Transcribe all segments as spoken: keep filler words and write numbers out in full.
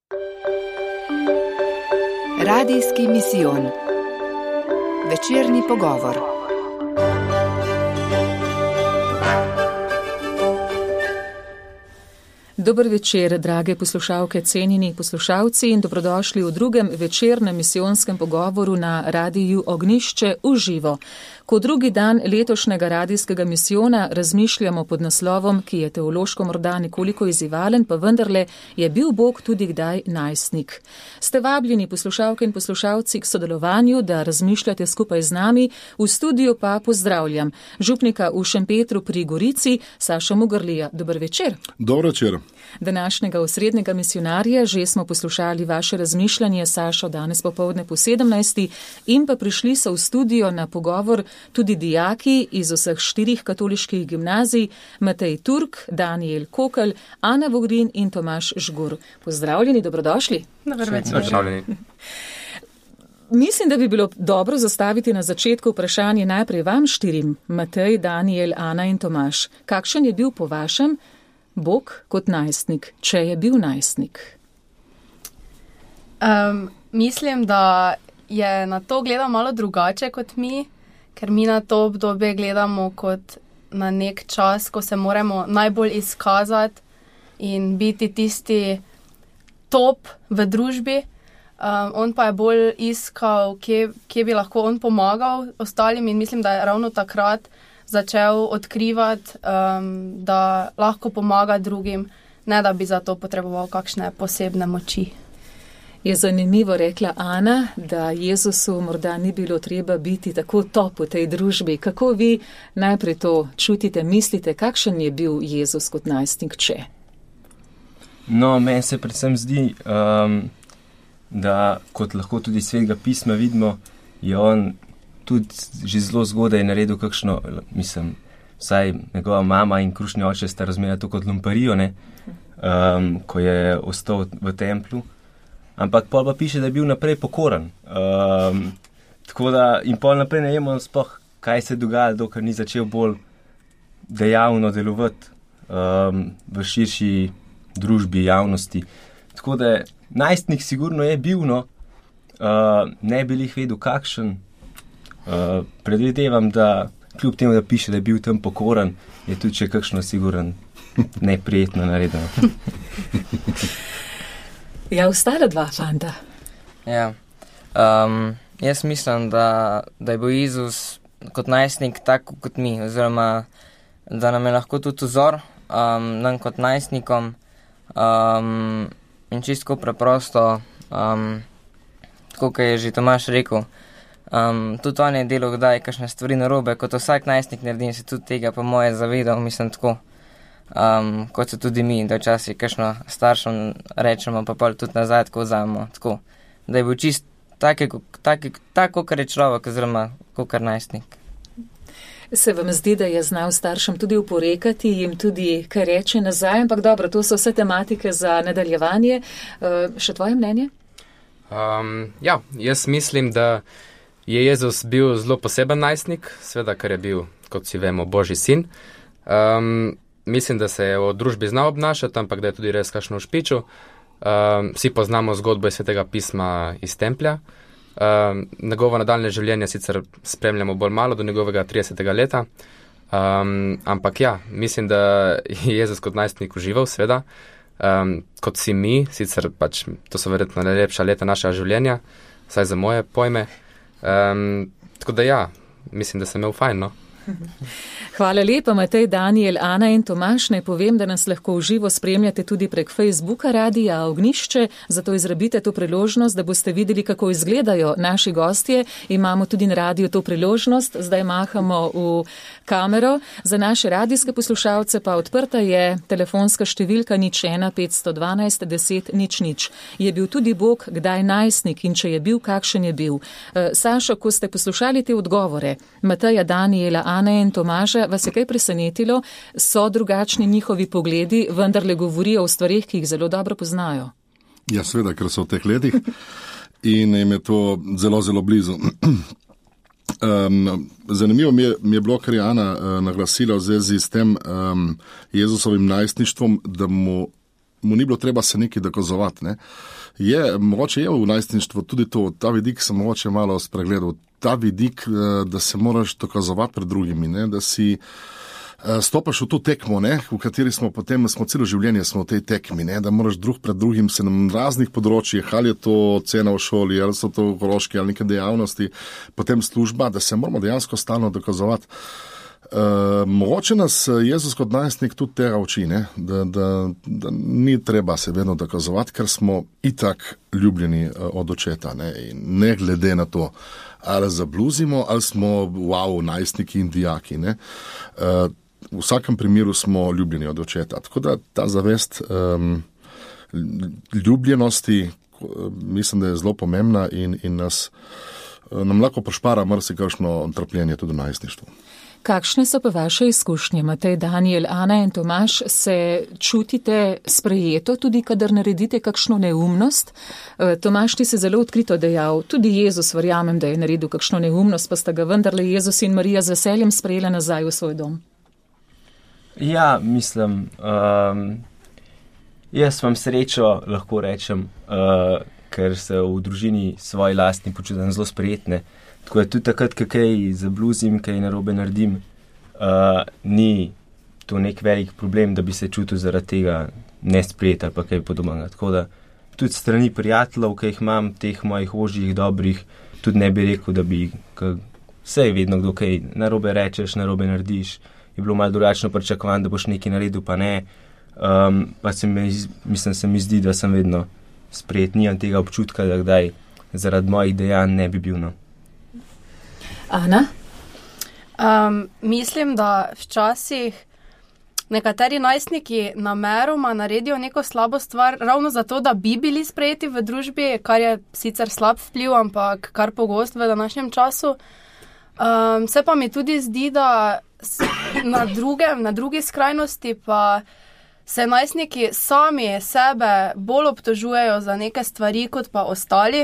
Radijski misijon. Večerni pogovor. Dober večer, drage poslušalke, cenjeni poslušalci, in dobrodošli v drugem večernem misijonskem pogovoru na Radiju Ognjišče v živo. Ko drugi dan letošnjega radijskega misijona razmišljamo pod naslovom, ki je teološko morda nekoliko izzivalen, pa vendarle je bil Bog tudi kdaj najstnik. Ste vabljeni, poslušalke in poslušalci, k sodelovanju, da razmišljate skupaj z nami. V studiu pa pozdravljam župnika v Šempetru pri Gorici, Sašo Mugrlija. Dober večer. Dober večer. Današnjega osrednjega misionarja že smo poslušali vaše razmišljanje, Sašo, danes popoldne po sedemnajsti, in pa prišli so v studio na pogovor tudi dijaki iz vseh štirih katoliških gimnazij, Matej Turk, Danijel Kokelj, Ana Vogrin in Tomaž Žgur. Pozdravljeni, dobrodošli. Dobar večer. Pozdravljeni. Mislim, da bi bilo dobro zastaviti na začetku vprašanje najprej vam štirim, Matej, Danijel, Ana in Tomaž. Kakšen je bil po vašem Bog kot najstnik, če je bil najstnik? Um, mislim, da je na to gledal malo drugače kot mi, ker mi na to obdobje gledamo kot na nek čas, ko se moramo najbolj izkazati in biti tisti top v družbi. Um, on pa je bolj iskal, kje, kje bi lahko on pomagal ostalim, in mislim, da je ravno takrat začel odkrivati, um, da lahko pomaga drugim, ne da bi za to potreboval kakšne posebne moči. Je zanimivo, rekla Ana, da Jezusu morda ni bilo treba biti tako top v tej družbi. Kako vi najprej to čutite, mislite, kakšen je bil Jezus kot najstnik, če? No, meni se predvsem zdi, um, da kot lahko tudi Svetega pisma vidimo, je on tudi že zelo zgodaj naredil kakšno, mislim, vsaj njegova mama in krušni oče sta razumela to kot lumparijo, ne, um, ko je ostal v templu. Ampak pol pa piše, da je bil naprej pokoran. Um, tako da in pol naprej ne vemo sploh, kaj se dogaja, dokler ni začel bolj dejavno delovati um, v širši družbi, javnosti. Tako da najstnik sigurno je bil, no, uh, ne bi jih vedel kakšen. Uh, predvidevam, da kljub temu, da piše, da je bil tam pokoran, je tudi še kakšno siguran neprijetno naredeno. Ja, ostala dva fanta. Ja, um, jaz mislim, da, da je bil Jezus kot najstnik tako kot mi, oziroma da nam je lahko tudi vzor, um, nam kot najstnikom, um, in čisto preprosto, um, tako kot je že Tomaž rekel, um, tudi on je delal kdaj kakšne stvari narobe, kot vsak najstnik naredim, se tudi tega po moje zavedal, mislim tako. Um, kot so tudi mi, da včasih kakšno staršem rečemo, pa pol tudi nazaj tako vzamemo, tako, da je bil čist tako, kar je človek, oziroma kakor najstnik. Se vam zdi, da je znal staršem tudi uporekati, jim tudi kaj reče nazaj, ampak dobro, to so vse tematike za nadaljevanje. Uh, še tvoje mnenje? Um, ja, jaz mislim, da je Jezus bil zelo poseben najstnik, seveda, ker je bil, kot si vemo, Božji sin. Um, Mislim, da se je v družbi znal obnašati, ampak da je tudi res kakšno v špiču. Um, vsi poznamo zgodbo iz Svetega pisma iz templja. Um, njegovo nadaljne življenje sicer spremljamo bolj malo, do njegovega tridesetega leta. Um, ampak ja, mislim, da je Jezus kot najstnik užival, seveda. Um, kot si mi, sicer pač to so verjetno najlepša leta našega življenja, vsaj za moje pojme. Um, tako da ja, mislim, da sem imel fajn, no. Hvala lepa, Matej, Danijel, Ana in Tomaž. Naj povem, da nas lahko v živo spremljate tudi prek Facebooka Radija Ognjišče, zato izrabite to priložnost, da boste videli, kako izgledajo naši gostje. Imamo tudi na radiju to priložnost, zdaj mahamo v kamero. Za naše radijske poslušalce pa odprta je telefonska številka nič ena petsto dvanajst deset nič nič. Je bil tudi Bog kdaj najstnik in če je bil, kakšen je bil? Sašo, ko ste poslušali te odgovore, Mateja, Danijela, Ane in Tomaža, vas je kaj presenetilo? So drugačni njihovi pogledi, vendarle govorijo o stvarih, ki jih zelo dobro poznajo? Ja, seveda, ker so v teh letih in jim je to zelo, zelo blizu. Um, zanimivo mi je, mi je bilo, kar je Ana uh, naglasila v zvezi s tem um, Jezusovim najstništvom, da mu mu ni bilo treba se nekaj dokazovati. Ne. Je, mogoče je v najstništvu tudi to, ta vidik sem mogoče malo spregledal, ta vidik, da se moraš dokazovati pred drugimi, ne, da si stopaš v to tekmo, ne, v kateri smo potem, smo celo življenje smo v tej tekmi, ne, da moraš drug pred drugim se na raznih področjih, ali je to cena v šoli, ali so to koroške, ali neke dejavnosti, potem služba, da se moramo dejansko stalno dokazovati. Uh, mogoče nas Jezus kot najstnik tudi tega uči, ne? Da, da, da ni treba se vedno dokazovati, ker smo itak ljubljeni uh, od očeta, ne? In ne glede na to, ali zabluzimo, ali smo wow, najstniki in dijaki. Ne? Uh, v vsakem primeru smo ljubljeni od očeta. Tako da ta zavest um, ljubljenosti uh, mislim, da je zelo pomembna in, in nas, uh, nam lahko prošpara marsikakšno trpljenje tudi v najstništvu. Kakšne so pa vaše izkušnje, Matej, Daniel, Ana in Tomaž, se čutite sprejeto, tudi kadar naredite kakšno neumnost? Tomaž, ti si zelo odkrito dejal, tudi Jezus verjamem, da je naredil kakšno neumnost, pa sta ga vendarle Jezus in Marija z veseljem sprejela nazaj v svoj dom. Ja, mislim, um, jaz vam srečo lahko rečem, uh, ker se v družini svoji lastni počutim zelo sprejetne. Tako je tudi takrat, kaj zabluzim, kaj narobe naredim, uh, ni to nek velik problem, da bi se čutil zaradi tega nesprejet ali pa kaj podobnega. Tako da tudi strani prijateljev, ki jih imam, teh mojih ožjih, dobrih, tudi ne bi rekel, da bi, vse je vedno kdo kaj narobe rečeš, narobe narediš, je bilo malo drugačno pričakovanje, da boš nekaj naredil, pa ne. Um, pa se mi, mislim, se mi zdi, da sem vedno sprejet, nimam tega občutka, da kdaj zaradi mojih dejanj ne bi bil, no. Ana? Um, mislim, da včasih nekateri najstniki nameroma naredijo neko slabo stvar, ravno zato, da bi bili sprejeti v družbi, kar je sicer slab vpliv, ampak kar pogost v današnjem času. Um, se pa mi tudi zdi, da na, drugem, na drugi skrajnosti pa se najstniki sami sebe bolj obtožujejo za neke stvari, kot pa ostali.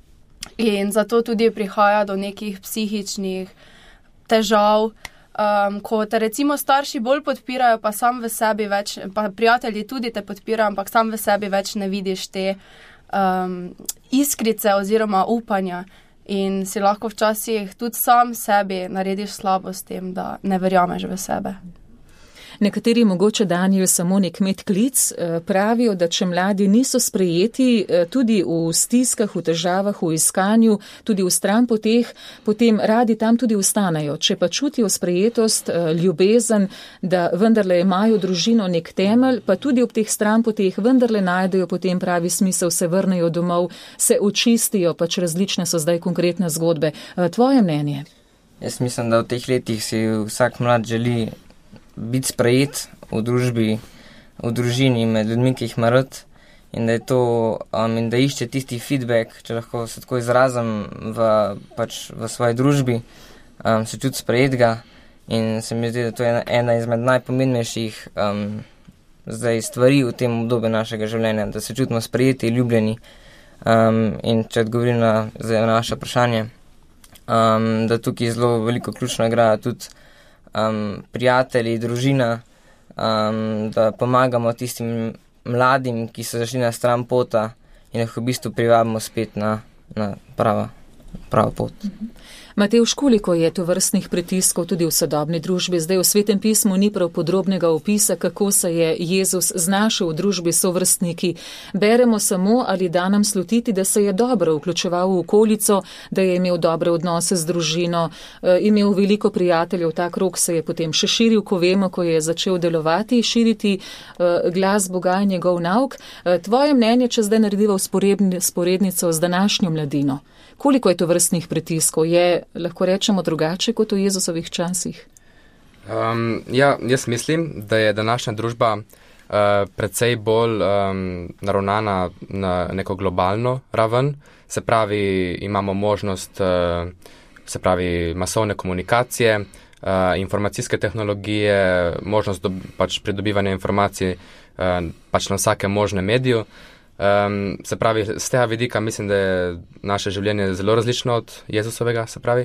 In zato tudi prihaja do nekih psihičnih težav, um, ko te recimo starši bolj podpirajo, pa sam v sebi več, pa prijatelji tudi te podpirajo, ampak sam v sebi več ne vidiš te um, iskrice oziroma upanja in si lahko včasih tudi sam sebi narediš slabo s tem, da ne verjameš v sebe. Nekateri mogoče Daniel samo nek medklic pravijo, da če mladi niso sprejeti tudi v stiskah, v težavah, v iskanju, tudi v stranpoteh, potem radi tam tudi ostanejo. Če pa čutijo sprejetost, ljubezen, da vendarle imajo družino nek temelj, pa tudi ob teh stranpoteh vendarle najdejo potem pravi smisel, se vrnejo domov, se očistijo, pač različne so zdaj konkretne zgodbe. Tvoje mnenje? Jaz mislim, da v teh letih si vsak mlad želi biti sprejet v družbi, v družini med ljudmi, ki jih ima rad in da je to, um, in da išče tisti feedback, če lahko se tako izrazim v, pač v svoji družbi, um, se čuti sprejetega in se mi zdi, da to je ena, ena izmed najpomembnejših um, zdaj stvari v tem obdobju našega življenja, da se čutimo sprejeti, ljubljeni um, in če odgovorim na, na naše vprašanje, um, da tukaj zelo veliko ključno igra tudi Um, prijatelji, družina, um, da pomagamo tistim mladim, ki so zašli na stran pota in jih v bistvu privabimo spet na, na pravo, pravo pot. Matevž, koliko je to vrstnih pritiskov tudi v sodobni družbi? Zdaj v Svetem pismu ni prav podrobnega opisa, kako se je Jezus znašel v družbi sovrstniki. Beremo samo ali da nam slutiti, da se je dobro vključeval v okolico, da je imel dobre odnose z družino, imel veliko prijateljev, ta krog se je potem še širil, ko vemo, ko je začel delovati, širiti glas Boga in njegov nauk. Tvoje mnenje, če zdaj narediva sporednico z današnjo mladino? Koliko je to vrstnih pritiskov? Je, lahko rečemo, drugače kot v Jezusovih časih? Um, ja, jaz mislim, da je današnja družba uh, precej bolj um, naravnana na neko globalno raven. Se pravi, imamo možnost uh, se pravi, masovne komunikacije, uh, informacijske tehnologije, možnost do, pač pridobivanja informacij uh, pač na vsakem možnem mediju. Um, se pravi, z tega vidika mislim, da je naše življenje zelo različno od Jezusovega, se pravi.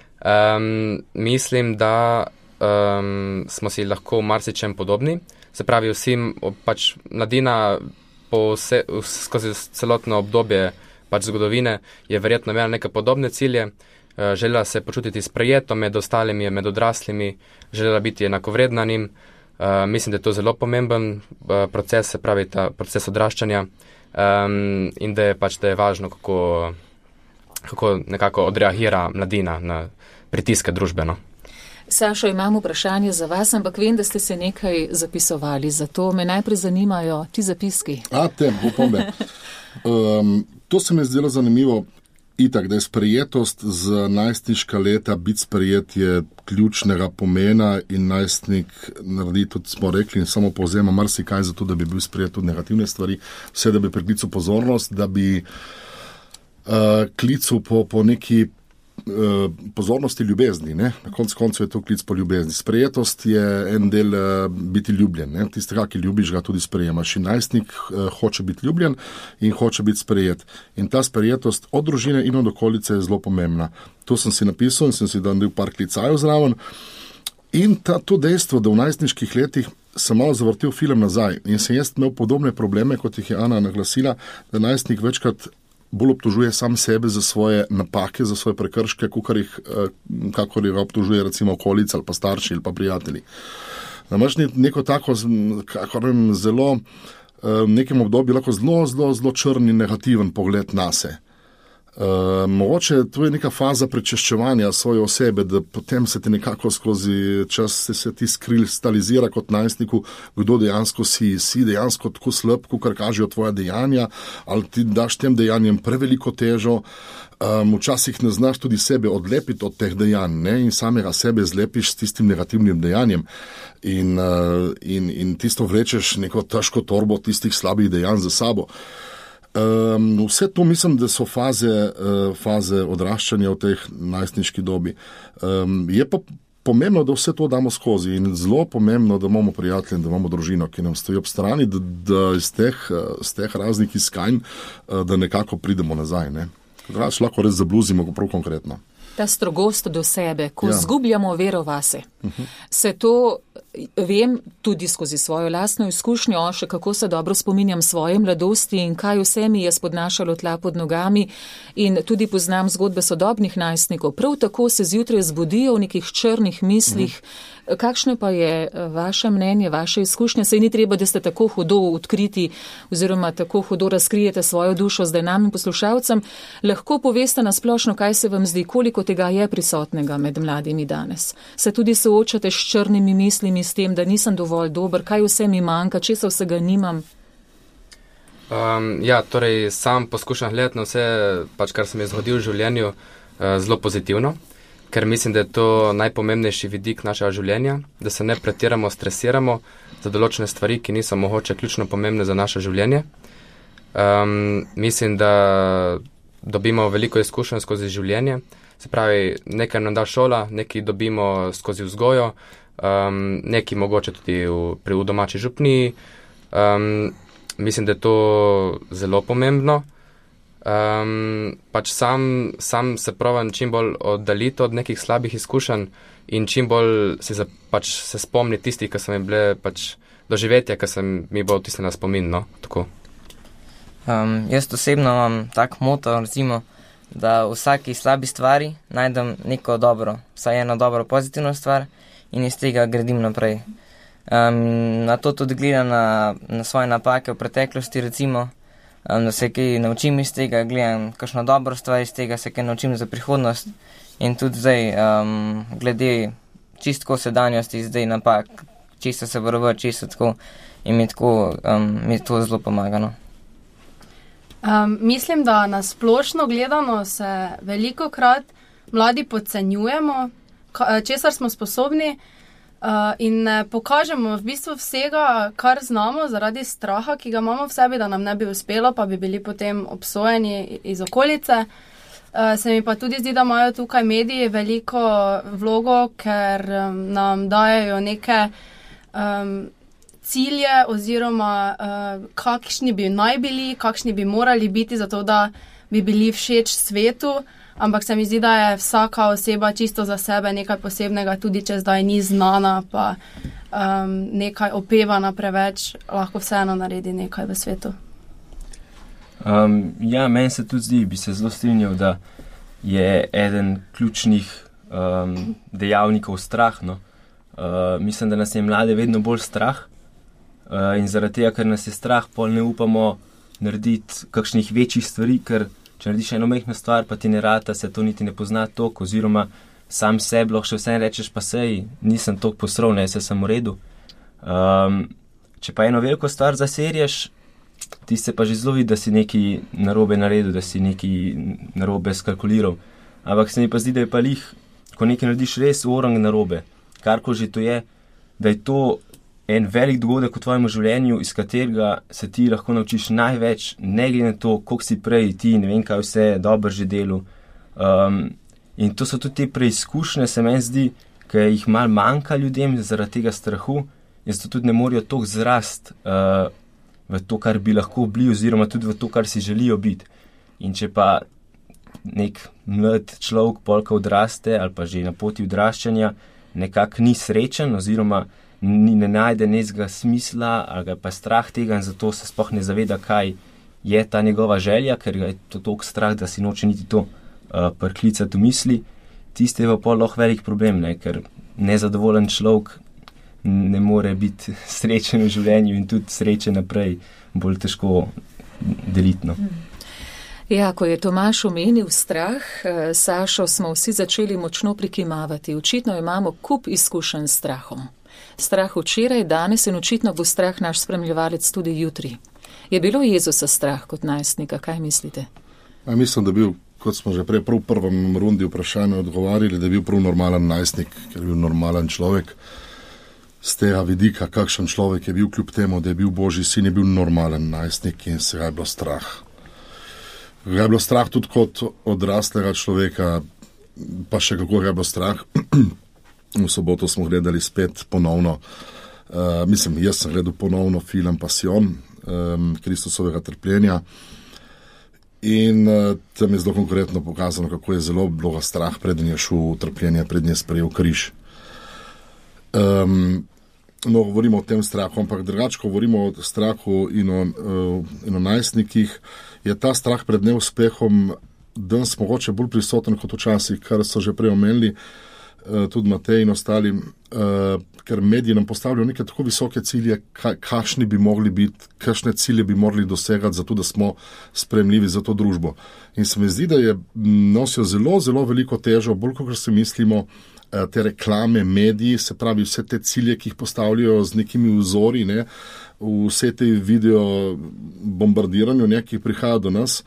Um, mislim, da um, smo si lahko v marsičem podobni. Se pravi, vsi, pač mladina po vse, skozi celotno obdobje pač zgodovine je verjetno imela neke podobne cilje. Želela se počutiti sprejeto med ostalimi, med odraslimi, želela biti enakovredna njim. Uh, mislim, da je to zelo pomemben uh, proces, se pravi ta proces odraščanja um, in da je pač da je važno, kako, kako nekako odreagira mladina na pritiske družbeno. Sašo, imam vprašanje za vas, ampak vem, da ste se nekaj zapisovali, zato me najprej zanimajo ti zapiski. A, te, upombe. Um, to se mi je zdelo zanimivo. Itak, da je sprejetost z najstniška leta, biti sprejet je ključnega pomena in najstnik naredi tudi, smo rekli, in samo povzema marsikaj za to, da bi bil sprejet tudi negativne stvari, vse da bi priklical pozornost, da bi uh, klical po, po neki uh, pozornosti ljubezni. Ne? Na koncu koncu je to klic po ljubezni. Sprejetost je en del uh, biti ljubljen. Ne? Tistega, ki ljubiš, ga tudi sprejemaš. In najstnik uh, hoče biti ljubljen in hoče biti sprejet. In ta sprejetost od družine in od okolice je zelo pomembna. To sem si napisal in sem si dal par klicajev zraven. In ta, to dejstvo, da v najstniških letih sem malo zavrtel film nazaj in sem jaz imel podobne probleme, kot jih je Ana naglasila, da najstnik večkrat bolj obtožuje sam sebe za svoje napake, za svoje prekrške, kakor jih, kakor jih obtožuje recimo okolica ali pa starši ali pa prijatelji. Imaš neko tako, kako vem, zelo, v nekem obdobju lahko zelo, zelo, zelo črn in negativen pogled nase. Uh, mogoče to je neka faza prečeščevanja svoje osebe, da potem se ti nekako skozi čas se, se ti skristalizira kot najstniku, kdo dejansko si, si dejansko tako slab, kar kažejo tvoja dejanja, ali ti daš tem dejanjem preveliko težo. Um, včasih ne znaš tudi sebe odlepiti od teh dejanj, ne? In samega sebe zlepiš s tistim negativnim dejanjem in, uh, in, in tisto vlečeš neko težko torbo tistih slabih dejanj za sabo. Um, vse to mislim, da so faze, uh, faze odraščanja v teh najstniški dobi. Um, je pa pomembno, da vse to damo skozi in zelo pomembno, da imamo prijatelje in da imamo družino, ki nam stoji ob strani, da, da iz teh, iz teh raznih iskanj, uh, da nekako pridemo nazaj. Ne? Drugač lahko res zabluzimo prav konkretno. Ta strogost do sebe, ko Ja. zgubljamo vero vase. Uh-huh. Se to, vem tudi skozi svojo lastno izkušnjo, še kako se dobro spominjam svoje mladosti in kaj vse mi je spodnašalo tla pod nogami in tudi poznam zgodbe sodobnih najstnikov. Prav tako se zjutraj zbudijo v nekih črnih mislih. Uh-huh. Kakšno pa je vaše mnenje, vaše izkušnje? Sej ni treba, da ste tako hudo odkriti oziroma tako hudo razkrijete svojo dušo zdaj nam in poslušalcem. Lahko poveste nasplošno, kaj se vam zdi, koliko tega je prisotnega med mladimi danes. Se tudi soočate s črnimi mislimi, s tem, da nisem dovolj dober, kaj vse mi manjka, česa vsega nimam? Um, ja, torej sam poskušam gledati na vse, pač, kar se mi je zgodilo v življenju, uh, zelo pozitivno. Ker mislim, da je to najpomembnejši vidik našega življenja, da se ne pretiramo, stresiramo za določene stvari, ki niso mogoče ključno pomembne za naše življenje. Um, mislim, da dobimo veliko izkušenj skozi življenje, se pravi, nekaj nam da šola, nekaj dobimo skozi vzgojo, um, nekaj mogoče tudi v, pri v domači župniji. Um, mislim, da je to zelo pomembno. Um, pač sam, sam se provam čim bolj oddaliti od nekih slabih izkušenj in čim bolj se, za, pač, se spomni tistih, ki so mi bile pač doživetja, ki sem mi bolj tisne na spomin, no, tako. Um, jaz osebno imam tak moto, recimo, da v vsaki slabi stvari najdem neko dobro, vsaj eno dobro pozitivno stvar in iz tega gradim naprej. Um, na to tudi gledam na, na svoje napake v preteklosti, recimo, da se kaj naučim iz tega, gledam kakšno dobro stvar iz tega, se kaj naučim za prihodnost in tudi zdaj, um, glede čistko sedanjosti, zdaj napak, čisto se varovati, čisto tako in mi tako, um, mi to zelo pomagano. Um, mislim, da na splošno gledano se veliko krat mladi podcenjujemo, ka, česar smo sposobni, Uh, in ne pokažemo v bistvu vsega, kar znamo, zaradi straha, ki ga imamo v sebi, da nam ne bi uspelo, pa bi bili potem obsojeni iz okolice. Uh, se mi pa tudi zdi, da imajo tukaj mediji veliko vlogo, ker um, nam dajejo neke um, cilje oziroma uh, kakšni bi naj bili, kakšni bi morali biti, zato da bi bili všeč svetu. Ampak se mi zdi, da je vsaka oseba čisto za sebe nekaj posebnega, tudi če zdaj ni znana, pa um, nekaj opevana preveč, lahko vseeno naredi nekaj v svetu. Um, ja, meni se tudi zdi, bi se zelo strinjal, da je eden ključnih um, dejavnikov strah. No. Uh, mislim, da nas je mlade vedno bolj strah uh, in zaradi tega, ker nas je strah, pol ne upamo narediti kakšnih večjih stvari, ker če narediš eno majhno stvar, pa ti ne rata, se to niti ne pozna toliko, oziroma sam sebi lahko še vsem rečeš, pa sej, nisem toliko posrov, ne, se sem v redu. Um, če pa eno veliko stvar zaserješ, ti se pa že zelo vidi, da si nekaj narobe naredil, da si nekaj narobe skalkuliral. Ampak se mi pa zdi, da je pa lih, ko nekaj narediš res orang narobe, karko že to je, da je to en velik dogodek v tvojem življenju, iz katerega se ti lahko naučiš največ, ne glede na to, koliko si prej ti, ne vem kaj vse, dobro že delal. Um, in to so tudi te preizkušnje, se meni zdi, ki jih mal manjka ljudem zaradi tega strahu in zato tudi ne morejo toliko zrast uh, v to, kar bi lahko bili, oziroma tudi v to, kar si želijo biti. In če pa nek mlad človek polka odraste ali pa že na poti odraščanja nekako ni srečen oziroma ni, ne najde nezga smisla ali ga pa strah tega in zato se sploh ne zaveda, kaj je ta njegova želja, ker ga je to toliko strah, da si noče niti to uh, priklicati v misli, tiste je pa pol lahko velik problem, ne, ker nezadovoljen človek ne more biti srečen v življenju in tudi sreče naprej bolj težko delitno. Ja, ko je Tomaž omenil strah, Sašo, smo vsi začeli močno prikimavati. Očitno imamo kup izkušenj s strahom. Strah včeraj, danes in očitno bo strah naš spremljevalec tudi jutri. Je bilo Jezusa strah kot najstnika, kaj mislite? Ja, mislim, da je bil, kot smo že prej prav v prvem rundi vprašanja odgovarjali, da je bil prav normalen najstnik, ker je bil normalen človek. Z tega vidika, kakšen človek je bil, kljub temu, da je bil Božji sin, je bil normalen najstnik in se ga je bilo strah. Ga je bilo strah tudi kot odraslega človeka, pa še kako ga je bilo strah. V soboto smo gledali spet ponovno, uh, mislim, jaz sem gledal ponovno film Passion, um, Kristusovega trpljenja in uh, tam je zelo konkretno pokazano, kako je zelo bilo strah, preden je šel v trpljenje, preden je sprejel križ. Um, no, govorimo o tem strahu, ampak drugače, ko govorimo o strahu in o, uh, in o najstnikih, je ta strah pred neuspehom danes mogoče bolj prisoten kot včasih, kar so že prej omenili, uh, tudi Matej in ostali, uh, ker mediji nam postavljajo neke tako visoke cilje, ka, kakšni bi mogli biti, kakšne cilje bi morali dosegati, zato da smo sprejemljivi za to družbo. In se mi zdi, da je nosijo zelo, zelo veliko težo, bolj kot si mislimo, te reklame, mediji, se pravi vse te cilje, ki jih postavljajo z nekimi vzori, ne, vse te video bombardiranju, ne, ki prihaja do nas,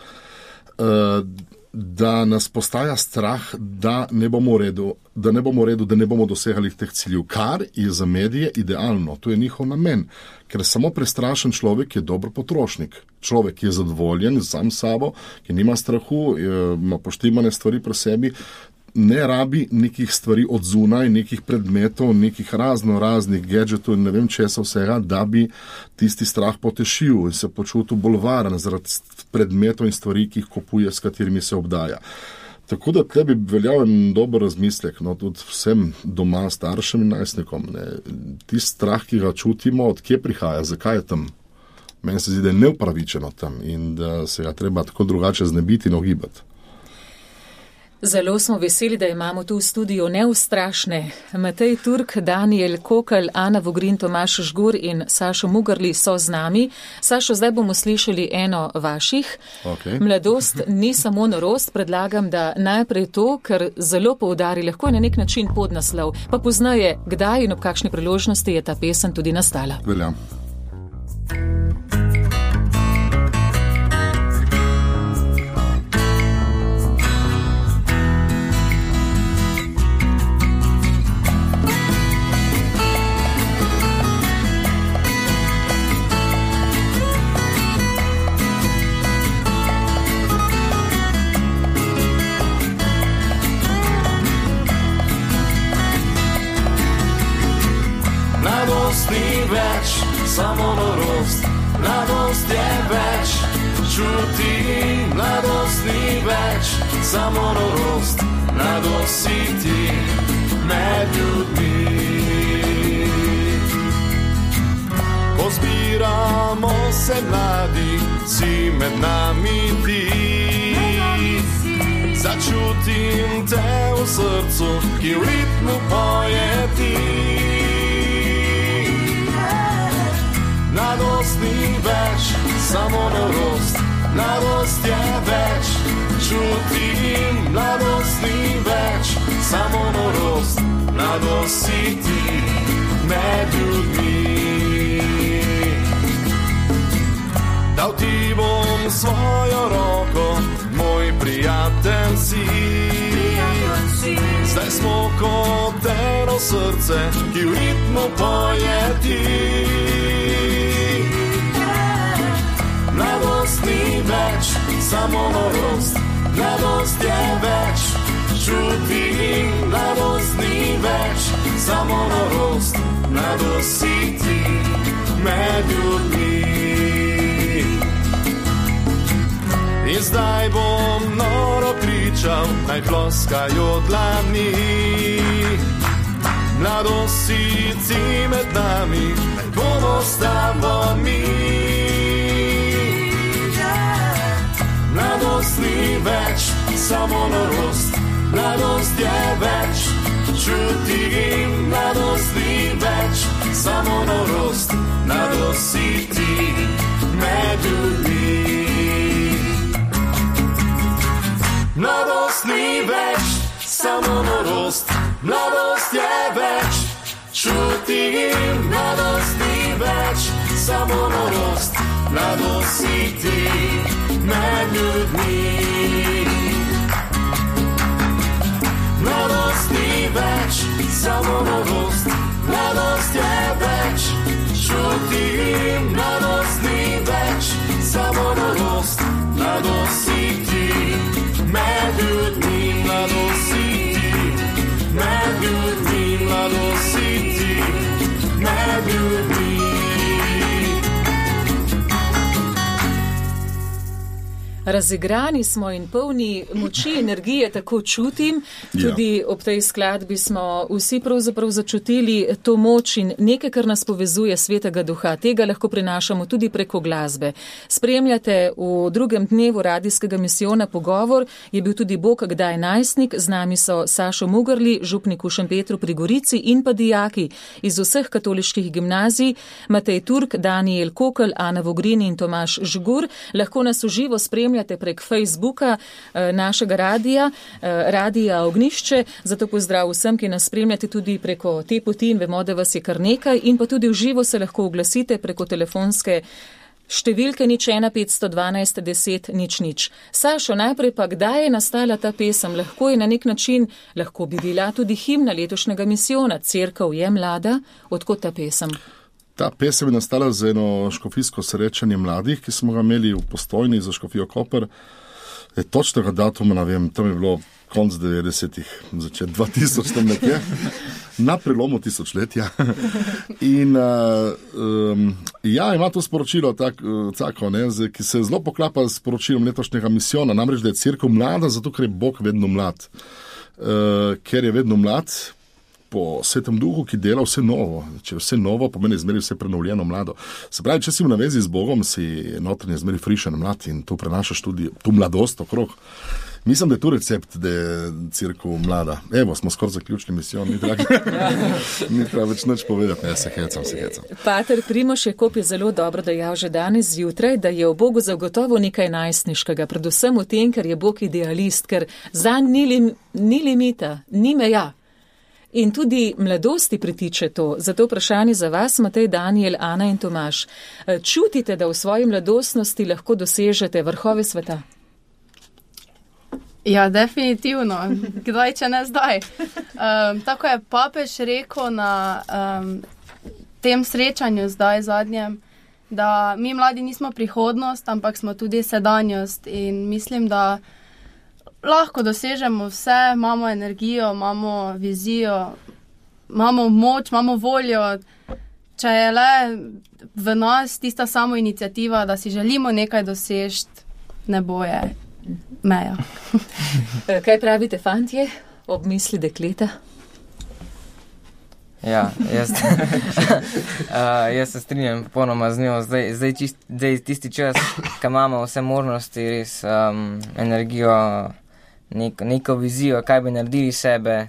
da nas postaja strah, da ne bomo v redu, da ne bomo v redu, da ne bomo dosegali teh ciljev, kar je za medije idealno, to je njihov namen, ker samo prestrašen človek je dober potrošnik. Človek, ki je zadovoljen sam s sabo, ki nima strahu, ima poštimane stvari pri sebi, ne rabi nekih stvari od zunaj, nekih predmetov, nekih razno raznih gadgetov in ne vem česa vsega, da bi tisti strah potešil in se počutil bolj varen zaradi predmetov in stvari, ki jih kupuje, s katerimi se obdaja. Tako da tle bi veljal en dober razmislek, no, tudi vsem doma staršem in najstnikom. Ne. Tisti strah, ki ga čutimo, od kje prihaja, zakaj je tam? Meni se zdi, da je neupravičeno tam in da se ga treba tako drugače znebiti in ogibati. Zelo smo veseli, da imamo tu v studiu neustrašne Matej Turk, Daniel Kokelj, Ana Vogrin, Tomaž Žgur in Sašo Mugarli so z nami. Sašo, zdaj bomo slišali eno vaših. Okay. Mladost ni samo norost, predlagam, da najprej to, ker zelo poudari, lahko je na nek način podnaslov, pa poznaje, kdaj in ob kakšni priložnosti je ta pesem tudi nastala. Veljam. Samo norost, mladost je več, čuti, mladost ni več, samo norost, mladost si ti med ljudmi. Ko ko zbiramo se mladi, si med nami ti. Začutim te v srcu, ki v ritmu poje ti. Mladost ni več, samo norost, mladost je več. Čutim, mladost ni več, samo norost, mladost si ti med ljudmi. Dal ti bom svojo roko, moj prijatelj si. Zdaj smo kot eno srce, ki v ritmu poje ti. Mladost ni več, samo norost, mladost je več. Čutim, mladost ni več, samo norost, mladost si ti med ljudmi. In zdaj bom noro kričal, naj ploskajo dlani. Mladost si ti med nami, naj bomo s tabo mi. Mladost ni več, samo norost, mladost je več. Čutim, mladost ni več, samo norost, mladost si ti med ljudmi. Mladost ni več, samo norost, mladost je več. Čutim, mladost ni več, samo norost, mladost si ti med ljudmi. Mladost ni več, samo norost, mladost je več. Čutim, mladost ni več, samo norost, mladost si ti med ljudmi. Mladost si ti med ljudmi, mladost si ti med ljudmi. Razigrani smo in polni moči, energije, tako čutim. Tudi ja. Ob tej skladbi smo vsi pravzaprav začutili to moč in nekaj, kar nas povezuje svetega duha. Tega lahko prinašamo tudi preko glasbe. Spremljate v drugem dnevu radijskega misijona Pogovor. Je bil tudi Bog kdaj najstnik. Z nami so Sašo Mugrli, župnik v Šempetru pri Gorici in pa dijaki iz vseh katoliških gimnazij. Matej Turk, Daniel Kokel, Ana Vogrin in Tomaž Žgur. Lahko nas v živo spremljate prek Facebooka našega radija, radija Ognišče. Zato pozdrav vsem, ki nas spremljate tudi preko te poti in vemo, da vas je kar nekaj. In pa tudi v živo se lahko oglasite preko telefonske številke nič ena petsto dvanajst deset nič nič. Sašo, najprej pa, kdaj je nastala ta pesem? Lahko je na nek način, lahko bi bila tudi himna letošnjega misijona. Cerkev je mlada. Odkot ta pesem? Ta pesem je nastala za eno škofijsko srečanje mladih, ki smo ga imeli v Postojni za Škofijo Koper. E, točnega datuma, ne vem, tam je bilo konc devetdesetih, začet dva tisoč tam nekje, na prelomu tisočletja. In uh, um, ja, ima to sporočilo, tak, uh, tako, ne, z, ki se zelo poklapa s sporočilom letošnjega misijona, namreč, da je cerkev mlada, zato ker je Bog vedno mlad. Uh, ker je vedno mlad, po svetem duhu, ki dela vse novo. Če je vse novo, pomeni zmeri vse prenovljeno mlado. Se pravi, če si v navezi z Bogom, si notranje zmeri frišen mlad in to prenašaš tudi tu mladost okrog. Mislim, da je to recept, da je cerkev mlada. Evo, smo skoraj zaključili misijon, ni dragi. Ni treba več nič povedati, ne, se hecam, se hecam. Pater Primož Jakop je zelo dobro dejal že danes zjutraj, da je v Bogu zagotovo nekaj najstniškega, predvsem v tem, ker je Bog idealist, ker zanj ni, lim, ni limita, ni meja. In tudi mladosti pritiče to. Zato vprašanje za vas, Matej, Daniel, Ana in Tomaž. Čutite, da v svoji mladostnosti lahko dosežete vrhove sveta? Ja, definitivno. Kdaj, če ne zdaj? Um, tako je papež rekel na um, tem srečanju zdaj zadnjem, da mi mladi nismo prihodnost, ampak smo tudi sedanjost. In mislim, da lahko dosežemo vse, imamo energijo, imamo vizijo, imamo moč, imamo voljo. Če je le v nas tista samo iniciativa, da si želimo nekaj dosežiti, ne boje meja. Kaj pravite, fantje, ob misli dekleta? Ja, jaz, uh, jaz se strinjam popolnoma z njo. Zdaj, zdaj, čist, zdaj tisti čas, ko imamo vse možnosti, res um, energijo, nek, neko vizijo, kaj bi naredili sebe.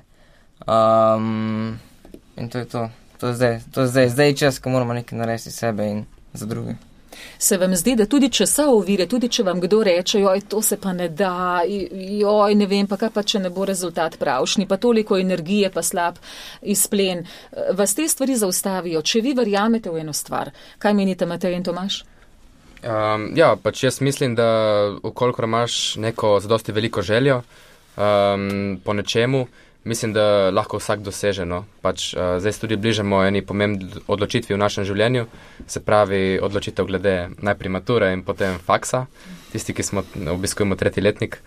Um, in to je to. To je zdaj, to je zdaj, zdaj čas, ko moramo nekaj narediti sebe in za druge. Se vam zdi, da tudi če so ovire, tudi če vam kdo reče, joj, to se pa ne da, joj, ne vem, pa kaj pa, če ne bo rezultat pravšnji, pa toliko energije, pa slab izplen, vas te stvari zaustavijo, če vi verjamete v eno stvar. Kaj menite, Matej in Tomaž? Um, ja, pač jaz mislim, da ukolikor imaš neko zadosti veliko željo um, po nečemu, mislim, da lahko vsak doseže. No? Pač, uh, zdaj se tudi bližamo eni pomembni odločitvi v našem življenju, se pravi odločitev glede najprej mature in potem faksa, tisti, ki smo obiskujemo tretji letnik.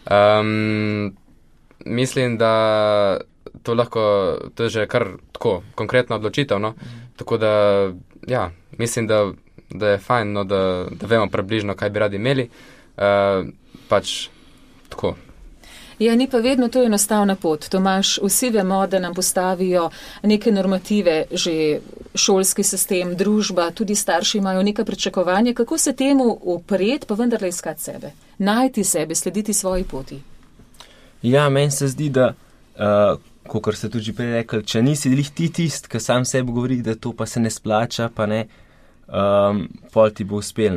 Um, mislim, da to lahko, to je že kar tako konkretna odločitev, no? Tako da, ja, mislim, da, da je fajn, no, da, da vemo približno, kaj bi radi imeli, uh, pač tako. Ja, ni pa vedno to enostavna pot. Tomaž, vsi vemo, da nam postavijo neke normative, že šolski sistem, družba, tudi starši imajo neka pričakovanja, kako se temu upret, pa vendarle iskati sebe. Najti sebe, slediti svoji poti. Ja, meni se zdi, da, uh, kakor ste tudi prej rekli, če nisi lih ti tist, ki sam sebi govori, da to pa se ne splača, pa ne, um, pol ti bo uspel.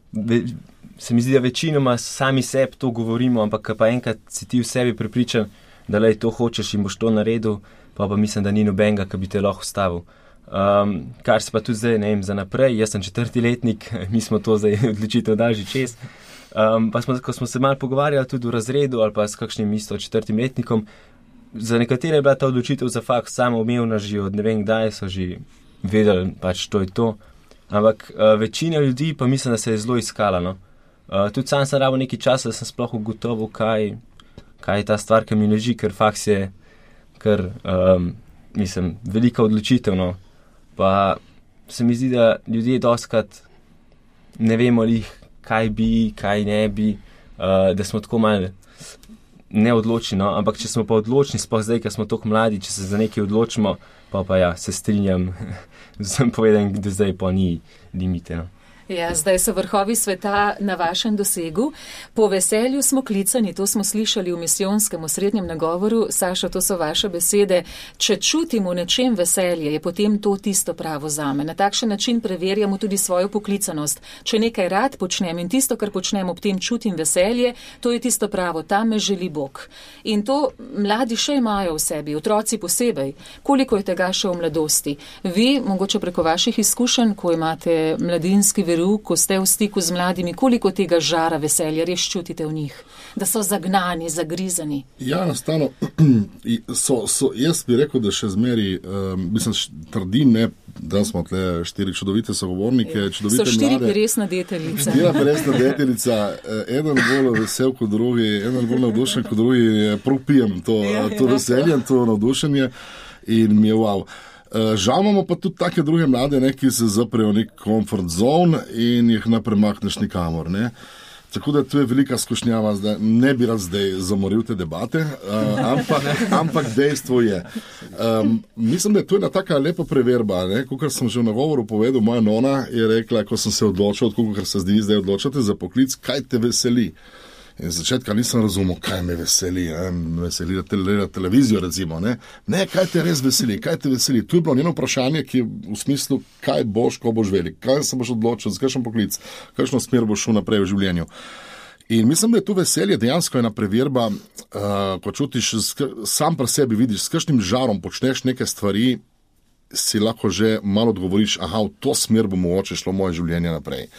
Se mi zdi, da večinoma sami sebi to govorimo, ampak pa enkrat si ti v sebi prepričan, da lej to hočeš in boš to naredil, pa pa mislim, da ni nobenega, ki bi te lahko stavil. Um, kar se pa tudi zdaj, ne vem, za naprej, jaz sem četrti letnik, mi smo to zdaj odločitev dali že čez. Um, pa smo, ko smo se malo pogovarjali tudi v razredu ali pa s kakšnim isto četrtim letnikom, za nekatere je bila ta odločitev za fakt samo umevna že od ne vem kdaj, so že vedeli, pač to je to. Ampak uh, večina ljudi pa mislim, da se je zelo iskala, no. Uh, tudi sam sem rabo nekaj časa, da sem sploh ugotovil, kaj, kaj je ta stvar, ki mi leži, ker faks je kar, um, mislim, velika odločitev, no. Pa se mi zdi, da ljudje doskrat ne vemo lih, kaj bi, kaj ne bi, uh, da smo tako malo neodločni, no. Ampak če smo pa odločni, sploh zdaj, ker smo toliko mladi, če se za nekaj odločimo, pa pa ja, se strinjam, sem povedal, da zdaj pa ni limite, no. Ja, zdaj so vrhovi sveta na vašem dosegu. Po veselju smo klicani, to smo slišali v misijonskem osrednjem nagovoru. Sašo, to so vaše besede. Če čutim v nečem veselje, je potem to tisto pravo zame. Na takšen način preverjamo tudi svojo poklicanost. Če nekaj rad počnem in tisto, kar počnem, ob tem čutim veselje, to je tisto pravo, tam me želi Bog. In to mladi še imajo v sebi, otroci posebej. Koliko je tega še v mladosti? Vi, mogoče preko vaših izkušenj, ko imate mladinski veru, ko ste v stiku z mladimi, koliko tega žara veselja res čutite v njih? Da so zagnani, zagrizani? Ja, nastano, so, so, jaz bi rekel, da še zmeri, um, mislim, trdim, ne, da smo tle štiri čudovite sogovornike, čudovite mlade. So štiri peresna deteljica. Štiri peresna deteljica, eden bolj vesel kot drugi, eden bolj navdušen kot drugi, prav pijem to, to veselje, to navdušenje in mi je wow. Žal imamo pa tudi take druge mlade, ne, ki se zaprejo v nek comfort zone in jih ne premakneš nikamor. Ne. Tako da to je velika skušnjava, zdaj, ne bi rad zdaj zamoril te debate, uh, ampak, ampak dejstvo je. Um, mislim, da je to ena taka lepa preverba, kot sem že v nagovoru povedal, moja nona je rekla, ko sem se odločil, kot se zdi zdaj odločate za poklic, kaj te veseli. In začetka nisem razumel, kaj me veseli, ne? Me veseli na tele, televizijo recimo, ne? Ne, kaj te res veseli, kaj te veseli. Tu je bilo njeno vprašanje, ki je v smislu, kaj boš, ko boš velik, kaj se boš odločil, z kakšen poklic, kakšno smer boš šel naprej v življenju. In mislim, da je tu veselje dejansko ena preverba, uh, ko čutiš, sam pri sebi vidiš, s kakšnim žarom počneš neke stvari, si lahko že malo odgovoriš, aha, v to smer bo mogoče šlo moje življenje naprej.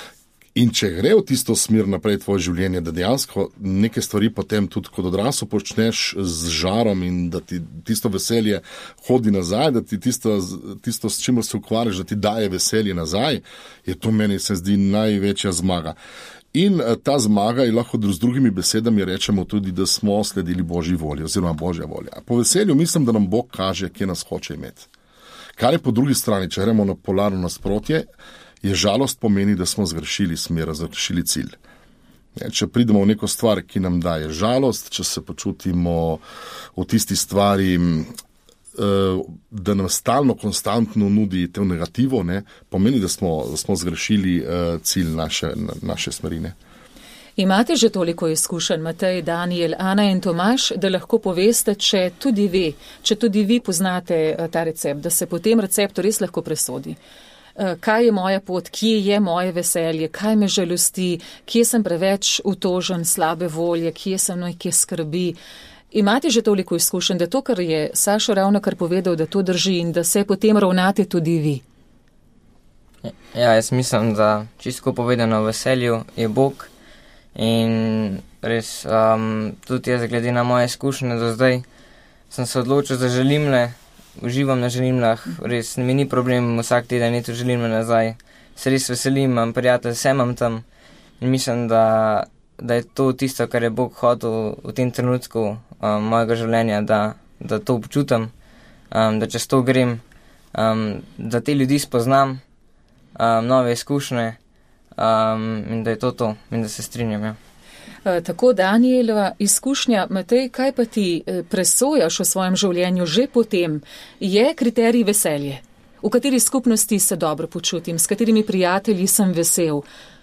In če gre v tisto smer naprej tvoje življenje, da dejansko neke stvari potem tudi kot odrasel počneš z žarom in da ti tisto veselje hodi nazaj, da ti tisto, tisto s čimer se ukvarjaš, da ti daje veselje nazaj, je to meni se zdi največja zmaga. In ta zmaga je lahko z drugimi besedami rečemo tudi, da smo sledili Božji volji oziroma Božja volja. Po veselju mislim, da nam Bog kaže, kje nas hoče imeti. Kar je po drugi strani, če gremo na polarno nasprotje, je žalost pomeni, da smo zgrešili smer, zgrešili cilj. Če pridemo v neko stvar, ki nam daje žalost, če se počutimo v tisti stvari da nam stalno, konstantno nudi te negativo, ne, pomeni, da smo, da smo zgrešili cilj naše, naše smerine. Imate že toliko izkušenj, Matej, Daniel, Ana in Tomaž, da lahko poveste, če tudi vi, če tudi vi poznate ta recept, da se po tem receptu res lahko presodi. Kaj je moja pot, kje je moje veselje, kaj me žalosti, kje sem preveč utožen, slabe volje, kje sem nekje skrbi. Imate že toliko izkušenj, da to, kar je Sašo ravno kar povedal, da to drži in da se potem ravnate tudi vi? Ja, jaz mislim, da čisto povedano veselju je Bog in res um, tudi jaz glede na moje izkušnje do zdaj sem se odločil za želimle, uživam na želimlah, res mi ni problem vsak teden iti v želimle nazaj, se res veselim, imam prijatelj, se imam tam in mislim, da, da je to tisto, kar je Bog hotel v tem trenutku um, mojega življenja, da, da to občutam, um, da čez to grem, um, da te ljudi spoznam, um, nove izkušnje um, in da je to to in da se strinjam, ja. Tako Danielova izkušnja, Matej, kaj pa ti presojaš v svojem življenju že potem, je kriterij veselje? V kateri skupnosti se dobro počutim, s katerimi prijatelji sem vesel?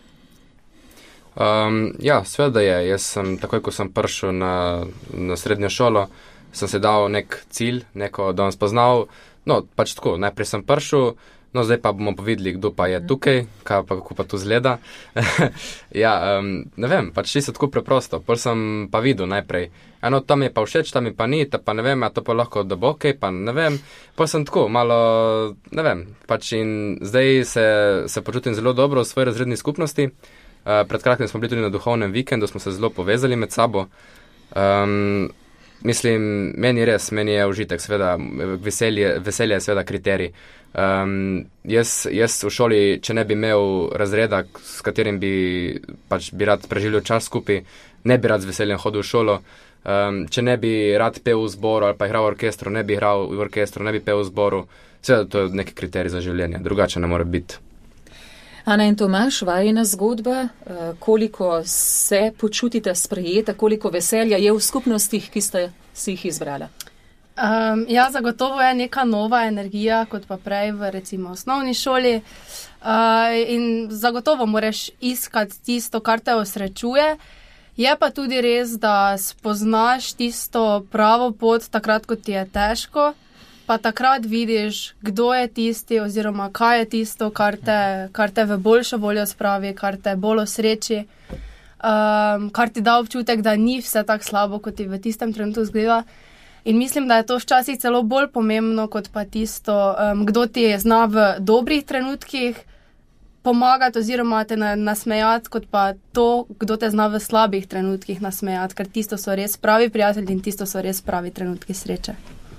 Um, ja, sveda je. Jaz sem, takoj ko sem prišel na, na srednjo šolo, sem se dal nek cilj, neko, da bom spoznal, no, pač tako, najprej sem prišel, no, zdaj pa bomo povedali, kdo pa je tukaj, kaj pa, kako pa to zgleda. ja, um, ne vem, pač čisto tako preprosto. Pol sem pa videl najprej, eno, tam je pa všeč, tam je pa ni, ta pa ne vem, a to pa lahko, da bo okej, okay, pa ne vem. Pol sem tako, malo, ne vem, pač in zdaj se, se počutim zelo dobro v svoji razredni skupnosti. Uh, pred kratkim smo bili tudi na duhovnem vikendu, smo se zelo povezali med sabo. Um, mislim, meni res, meni je užitek, seveda, veselje, veselje je seveda kriterij. Um, jaz, jaz v šoli, če ne bi imel razreda, s katerim bi, pač, bi rad preživljal čas skupaj, ne bi rad z veseljem hodil v šolo. Um, če ne bi rad pel v zboru ali pa igral v orkestru, ne bi igral v orkestru, ne bi pel v zboru. Seveda, to je neki kriterij za življenje, drugače ne more biti. Ana in Tomaž, vajina zgodba, koliko se počutite sprejeta, koliko veselja je v skupnostih, ki ste si jih izbrala? Um, ja, zagotovo je neka nova energija, kot pa prej v recimo osnovni šoli. Uh, in zagotovo moraš iskati tisto, kar te osrečuje. Je pa tudi res, da spoznaš tisto pravo pot takrat, ko ti je težko, pa takrat vidiš, kdo je tisti oziroma kaj je tisto, kar te, kar te v boljšo voljo spravi, kar te bolj osreči, um, kar ti da občutek, da ni vse tako slabo, kot ti v tistem trenutku zgleda. In mislim, da je to včasih celo bolj pomembno, kot pa tisto, um, kdo ti zna v dobrih trenutkih pomagati oziroma te nasmejati, kot pa to, kdo te zna v slabih trenutkih nasmejati, ker tisto so res pravi prijatelji in tisto so res pravi trenutki sreče.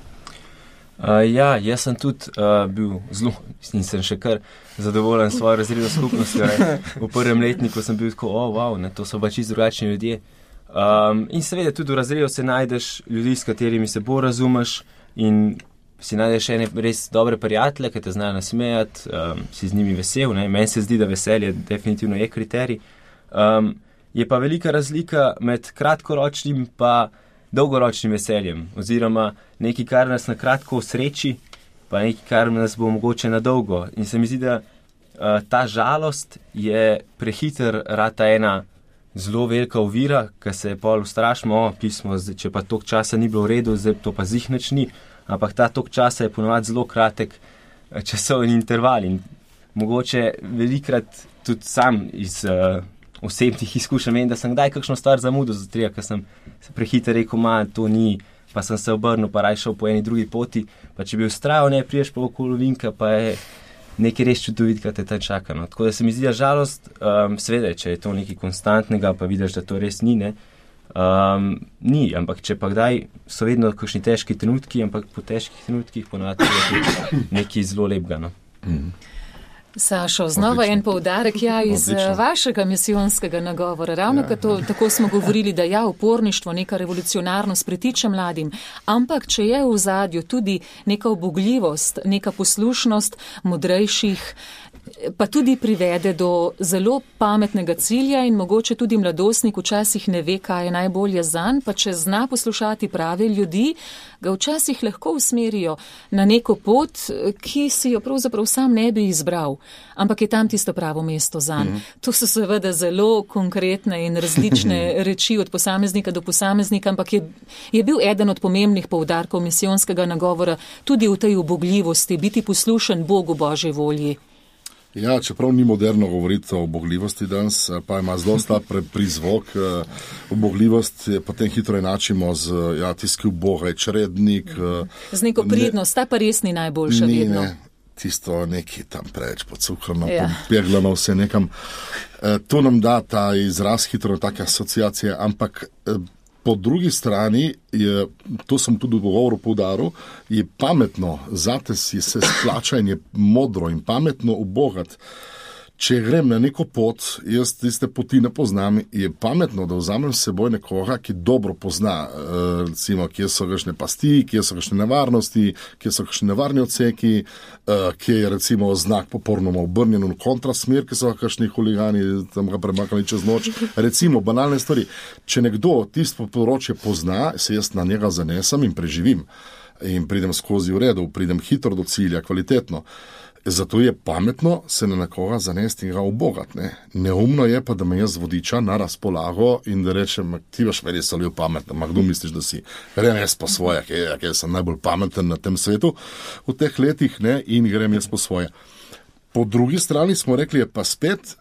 Uh, ja, jaz sem tudi uh, bil zelo, in sem še kar zadovoljen s svojo razredno skupnostjo. V prvem letniku sem bil tako, oh, wow, ne, to so pa čisto drugačni ljudje. Um, in seveda tudi v razredu se najdeš ljudi, s katerimi se bolj razumeš in si najdeš ene res dobre prijatelje, ki te znajo nasmejati, um, si z njimi vesel. Ne. Meni se zdi, da veselje definitivno je kriterij. Um, je pa velika razlika med kratkoročnim pa dolgoročnim veseljem, oziroma nekaj, kar nas na kratko osreči, pa nekaj, kar nas bo mogoče na dolgo. In se mi zdi, da uh, ta žalost je prehiter rata ena zelo velika ovira, ker se je pol ustrašimo, o, pismo, zdaj, če pa tok časa ni bilo v redu, zdaj to pa zih nič ni, ampak ta tok časa je ponovadi zelo kratek časovni interval in mogoče velikrat tudi sam iz uh, osebnih izkušenj vem, da sem kdaj kakšno stvar zamudil za trija, ker sem se prehiter rekel, ma, to ni, pa sem se obrnil, pa raj šel po eni drugi poti, pa če bi ustrajal, ne, priješ pa okolo vinka, pa je nekaj res čudovit, kaj te tam čaka. No. Tako da se mi zdi, da žalost, um, sveda, če je to nekaj konstantnega, pa vidiš, da to res ni, ne, um, ni, ampak če pa kdaj so vedno kakšni težki trenutki, ampak po težkih trenutkih ponavadi je nekaj zelo lepega, no. Mm. Sašo, znova Odlično. En poudarek, ja, iz Odlično. Vašega misijonskega nagovora. Ravno ja. to, tako smo govorili, da ja, uporništvo, neka revolucionarnost pritiče mladim, ampak če je v zadju tudi neka ubogljivost, neka poslušnost modrejših, pa tudi privede do zelo pametnega cilja in mogoče tudi mladostnik včasih ne ve, kaj je najbolje zanj, pa če zna poslušati prave ljudi, ga včasih lahko usmerijo na neko pot, ki si jo pravzaprav sam ne bi izbral, ampak je tam tisto pravo mesto zanj. Mm. To so seveda zelo konkretne in različne reči od posameznika do posameznika, ampak je, je bil eden od pomembnih poudarkov misijonskega nagovora tudi v tej ubogljivosti, biti poslušen Bogu, Božji volji. Ja, čeprav ni moderno govoriti o ubogljivosti danes, pa ima zelo slab prizvok. Ubogljivost potem hitro enačimo z ja, tiski ubogaj, črednik. Z neko pridnost, ta pa res ni najboljša ni, vedno. Ne, tisto neki tam preveč podcukrno, ja. Pobjeglano vse nekam. To nam da ta izraz hitro, take asociacije, ampak po drugi strani, je, to sem tudi v govoru poudaril, je pametno, zate si se splača in je modro in pametno ubogat. Če grem na neko pot, jaz tiste poti ne poznam, je pametno, da vzamem s seboj nekoga, ki dobro pozna, recimo, kje so kakšne pasti, kje so kakšne nevarnosti, kje so kakšne nevarni odseki, kje je recimo znak popolnoma obrnjen v kontrasmer, ki so kakšni huligani tam ga premakali čez noč. Recimo, banalne stvari. Če nekdo tisto področje pozna, se jaz na njega zanesem in preživim. In pridem skozi v redu, pridem hitro do cilja, kvalitetno. Zato je pametno se na nekoga zanesti in ga ubogat. Ne? Neumno je pa, da me jaz vodiča na razpolago in da rečem, ti boš meni solil pametno, ma kdo misliš, da si? Grem jaz po svoje, ker sem najbolj pameten na tem svetu v teh letih, ne? In grem jaz po svoje. Po drugi strani smo rekli, je pa spet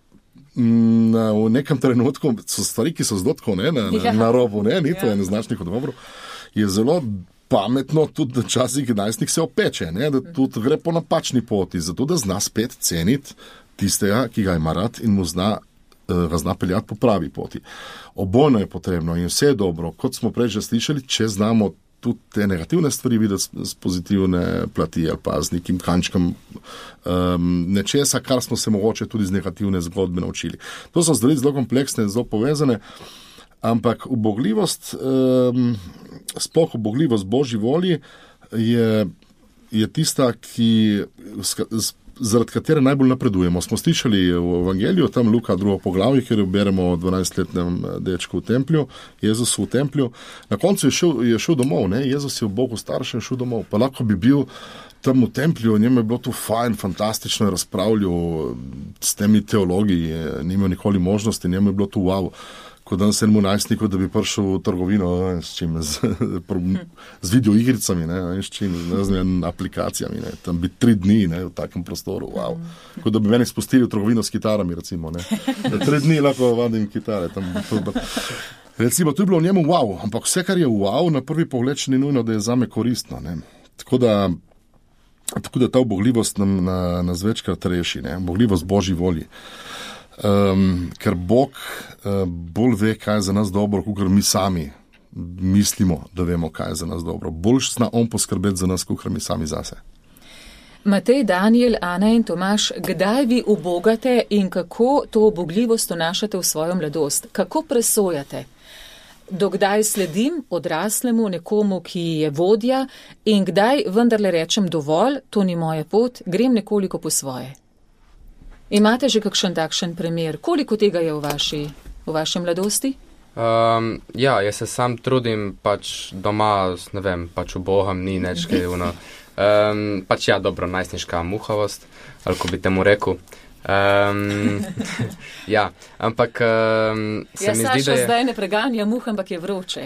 m, v nekem trenutku, so stvari, ki so zelo tako, ne? Na, na, na robu, ne? Ni to enoznačnih odgovorov, je zelo pametno tudi, da časih najstnik se opeče, ne? Da tudi gre po napačni poti, zato da zna spet ceniti tistega, ki ga ima rad in mu zna, ga zna peljati po pravi poti. Obojno je potrebno in vse je dobro, kot smo prej že slišali, če znamo tudi te negativne stvari videti z pozitivne plati ali pa z nekim kančkom um, nečesa, kar smo se mogoče tudi z negativne zgodbe naučili. To so stvari zelo kompleksne, zelo povezane, ampak ubogljivost, um, sploh ubogljivost Božji volji je, je tista, ki, zaradi katere najbolj napredujemo. Smo slišali v Evangeliju, tam Luka drugo poglavje, kjer beremo o dvanajstletnem dečku v templju, Jezusu v templju. Na koncu je šel, je šel domov, ne? Jezus je v Bogu staršem šel domov. Pa lahko bi bil tam v templju, njemu je bilo to fajn, fantastično je razpravljal s temi teologi, ni imel nikoli možnosti, njemu je bilo to wow. Ko dan se enemu najstniku, da bi prišel v trgovino s čim, z, z videoigricami, ne, s čim, ne, z ne, aplikacijami, ne, tam bi tri dni, ne, v takem prostoru, wow. Ko da bi meni spustili v trgovino s kitarami, recimo, ne. Tri dni lahko vadim kitare, tam to, recimo, to je bilo v njemu wow, ampak vse, kar je wow, na prvi pogled še ni nujno, da je zame koristno, ne. Tako da, tako da ta ubogljivost nam, na, nas večkrat reši, ne, ubogljivost Božji volji. Um, ker Bog uh, bolj ve, kaj je za nas dobro, kot mi sami mislimo, da vemo, kaj je za nas dobro. Boljš zna on poskrbeti za nas, kot mi sami zase. Matej, Daniel, Ana in Tomaž, kdaj vi ubogate in kako to ubogljivost vnašate v svojo mladost? Kako presojate? Dokdaj sledim odraslemu nekomu, ki je vodja in kdaj vendarle rečem dovolj, to ni moja pot, grem nekoliko po svoje? Imate že kakšen takšen primer? Koliko tega je v vaši, v vaši mladosti? Um, ja, jaz se sam trudim, pač doma, ne vem, pač ubogam, ni nečkaj, ono. Um, pač ja, dobro, najstniška muhavost, ali ko bi temu rekel. Um, ja, ampak um, se ja, mi zdi, da je... Ja, Saša zdaj ne preganja muh, ampak je vroče.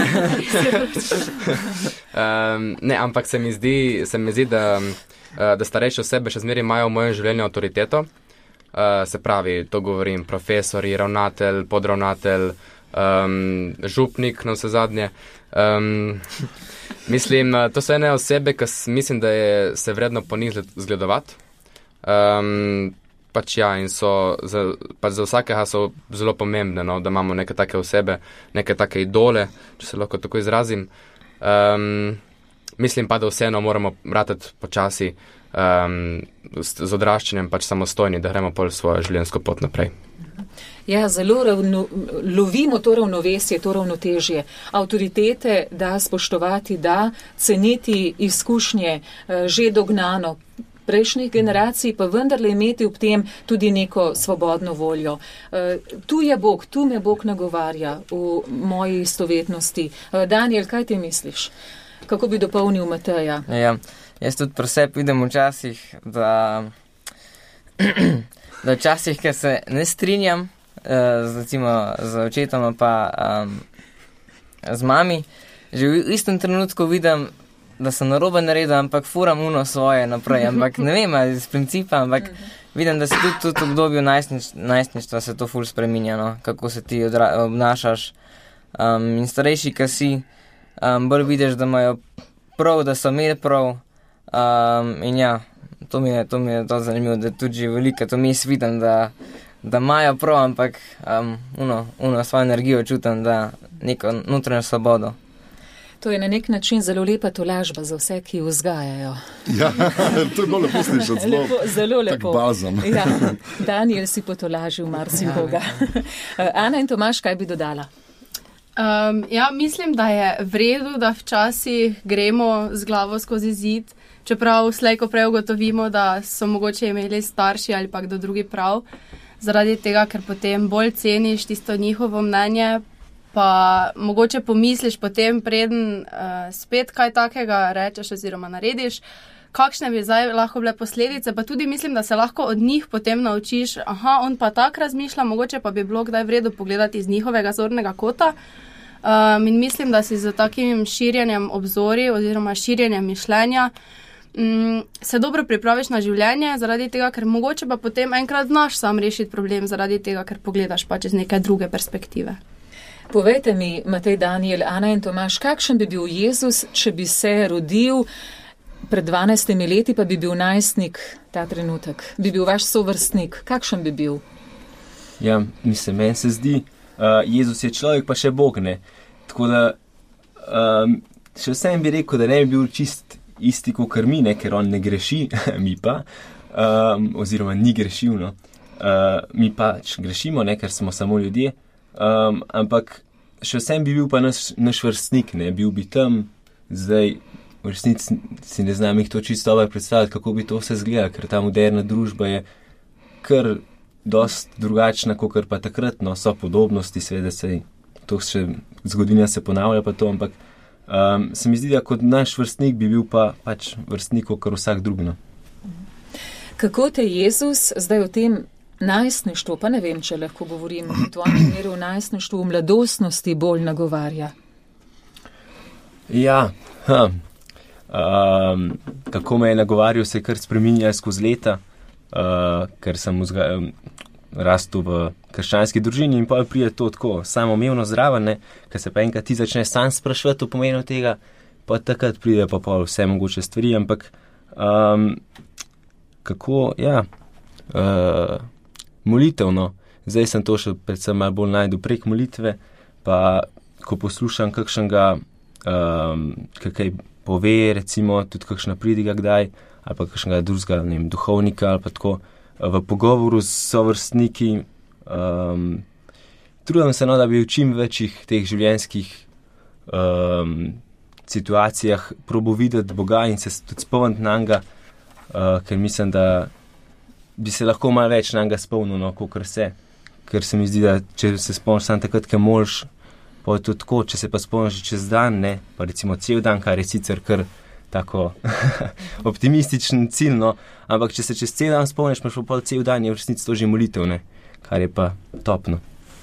um, ne, ampak se mi zdi, se mi zdi, da, da starejše osebe še zmeraj imajo v mojem življenju avtoriteto. Uh, se pravi, to govorim, profesori, ravnatelj, podravnatelj, um, župnik, na vse zadnje. Um, mislim, to so ene osebe, ki mislim, da je se vredno po njih zgledovati. Um, pač ja, in so, za, pač za vsakega so zelo pomembne, no, da imamo neke take osebe, neke take idole, če se lahko tako izrazim. Um, mislim pa, da vseeno moramo ratati počasi, Um, z, z odraščanjem pač samostojni, da gremo pol svojo življenjsko pot naprej. Ja, zelo ravno, lovimo to ravnovesje, to ravnotežje. Avtoritete da spoštovati, da ceniti izkušnje, že dognano, prejšnjih generacij, pa vendarle imeti ob tem tudi neko svobodno voljo. Tu je Bog, tu me Bog nagovarja v moji istovetnosti. Daniel, kaj ti misliš? Kako bi dopolnil Mateja? Ja, jaz tudi pri sebi vidim včasih, da, da včasih, ker se ne strinjam z, recimo, z očetoma pa um, z mami, že v istem trenutku vidim, da sem narobe naredil, ampak furam uno svoje naprej, ampak ne vem, ali iz principa, ampak vidim, da se tudi, tudi v obdobju najstnič, najstništva se to ful spreminja, no? Kako se ti odra, obnašaš. Um, in starejši, ki si, um, bolj vidiš, da imajo prav, da so imeli prav. Um, in ja, to mi je, to mi je to zanimivo, da tudi že veliko, to mi jaz vidim, da, da imajo prav, ampak um, uno, uno svojo energijo čutim, da neko notranjo svobodo. To je na nek način zelo lepa tolažba za vse, ki vzgajajo. Ja, to je bilo lepo slišati, zelo, lepo, zelo lepo. Tak balzam. Ja, Daniel si potolažil marsikoga. Ana in Tomaž, kaj bi dodala? Um, ja, mislim, da je v redu, da včasih gremo z glavo skozi zid, čeprav slej, ko prej ugotovimo, da so mogoče imeli starši ali pa kdo drugi prav, zaradi tega, ker potem bolj ceniš tisto njihovo mnenje, pa mogoče pomisliš potem, preden uh, spet kaj takega rečeš oziroma narediš, kakšne bi zdaj lahko bile posledice, pa tudi mislim, da se lahko od njih potem naučiš, aha, on pa tak razmišlja, mogoče pa bi bilo kdaj v redu pogledati iz njihovega zornega kota. Um, in mislim, da si z takim širjenjem obzori oziroma širjenjem mišljenja um, se dobro pripraviš na življenje, zaradi tega, ker mogoče pa potem enkrat znaš sam rešiti problem, zaradi tega, ker pogledaš pač iz neke druge perspektive. Povejte mi, Matej, Daniel, Ana in Tomaž, kakšen bi bil Jezus, če bi se rodil pred dvanajstimi leti, pa bi bil najstnik ta trenutek? Bi bil vaš sovrstnik? Kakšen bi bil? Ja, mislim, meni se zdi, uh, Jezus je človek, pa še Bog, ne. Tako da, um, še vsem bi rekel, da ne bi bil čist isti kot mi, ne, ker on ne greši, mi pa, um, oziroma ni grešil, no. Uh, mi pač grešimo, ne, ker smo samo ljudje. Um, ampak še vsem bi bil pa naš, naš vrstnik, ne, bil bi tam, zdaj v resnici si ne znam jih to čisto dobro predstavljati, kako bi to vse zgledalo, ker ta moderna družba je kar dost drugačna, kot pa takrat, no, so podobnosti, seveda se to še zgodovina se ponavlja pa to, ampak um, se mi zdi, da kot naš vrstnik bi bil pa pač vrstnik, kot vsak drug, no. Kako te Jezus zdaj v tem najstništvu, pa ne vem, če lahko govorim v tvojem primeru v najstništvu, v mladostnosti bolj nagovarja? Ja, ha. Um, kako me je nagovarjal, se je kar spreminjal skozi leta, uh, ker sem vzga, um, rastel v krščanski družini in pa pride to tako samoumevno zraven, ne, ker se pa enkrat ti začne sam sprašvati o pomenu tega, pa takrat pride pa pol vse mogoče stvari, ampak um, kako, ja, uh, molitevno. Zdaj sem to še predvsem malo bolj najdu prek molitve, pa ko poslušam kakšnega, um, kakaj pove, recimo tudi kakšna pridiga kdaj, ali pa kakšnega drugega, ne vem, duhovnika, ali pa tako, v pogovoru s sovrstniki, um, trudim se, no, da bi v čim večjih teh življenjskih um, situacijah probo videti Boga in se tudi spomniti na njega, uh, ker mislim, da bi se lahko malo več na njega spomnil, no, kakor se. Ker se mi zdi, da če se spomniš sam takrat, kaj moliš, pa je to tako, če se pa spomniš čez dan, ne, pa recimo cel dan, kar je sicer kar tako optimističen cilj, no, ampak če se čez cel dan spomniš, imaš pa pol cel dan, je v resnici to že molitev, ne, kar je pa topno.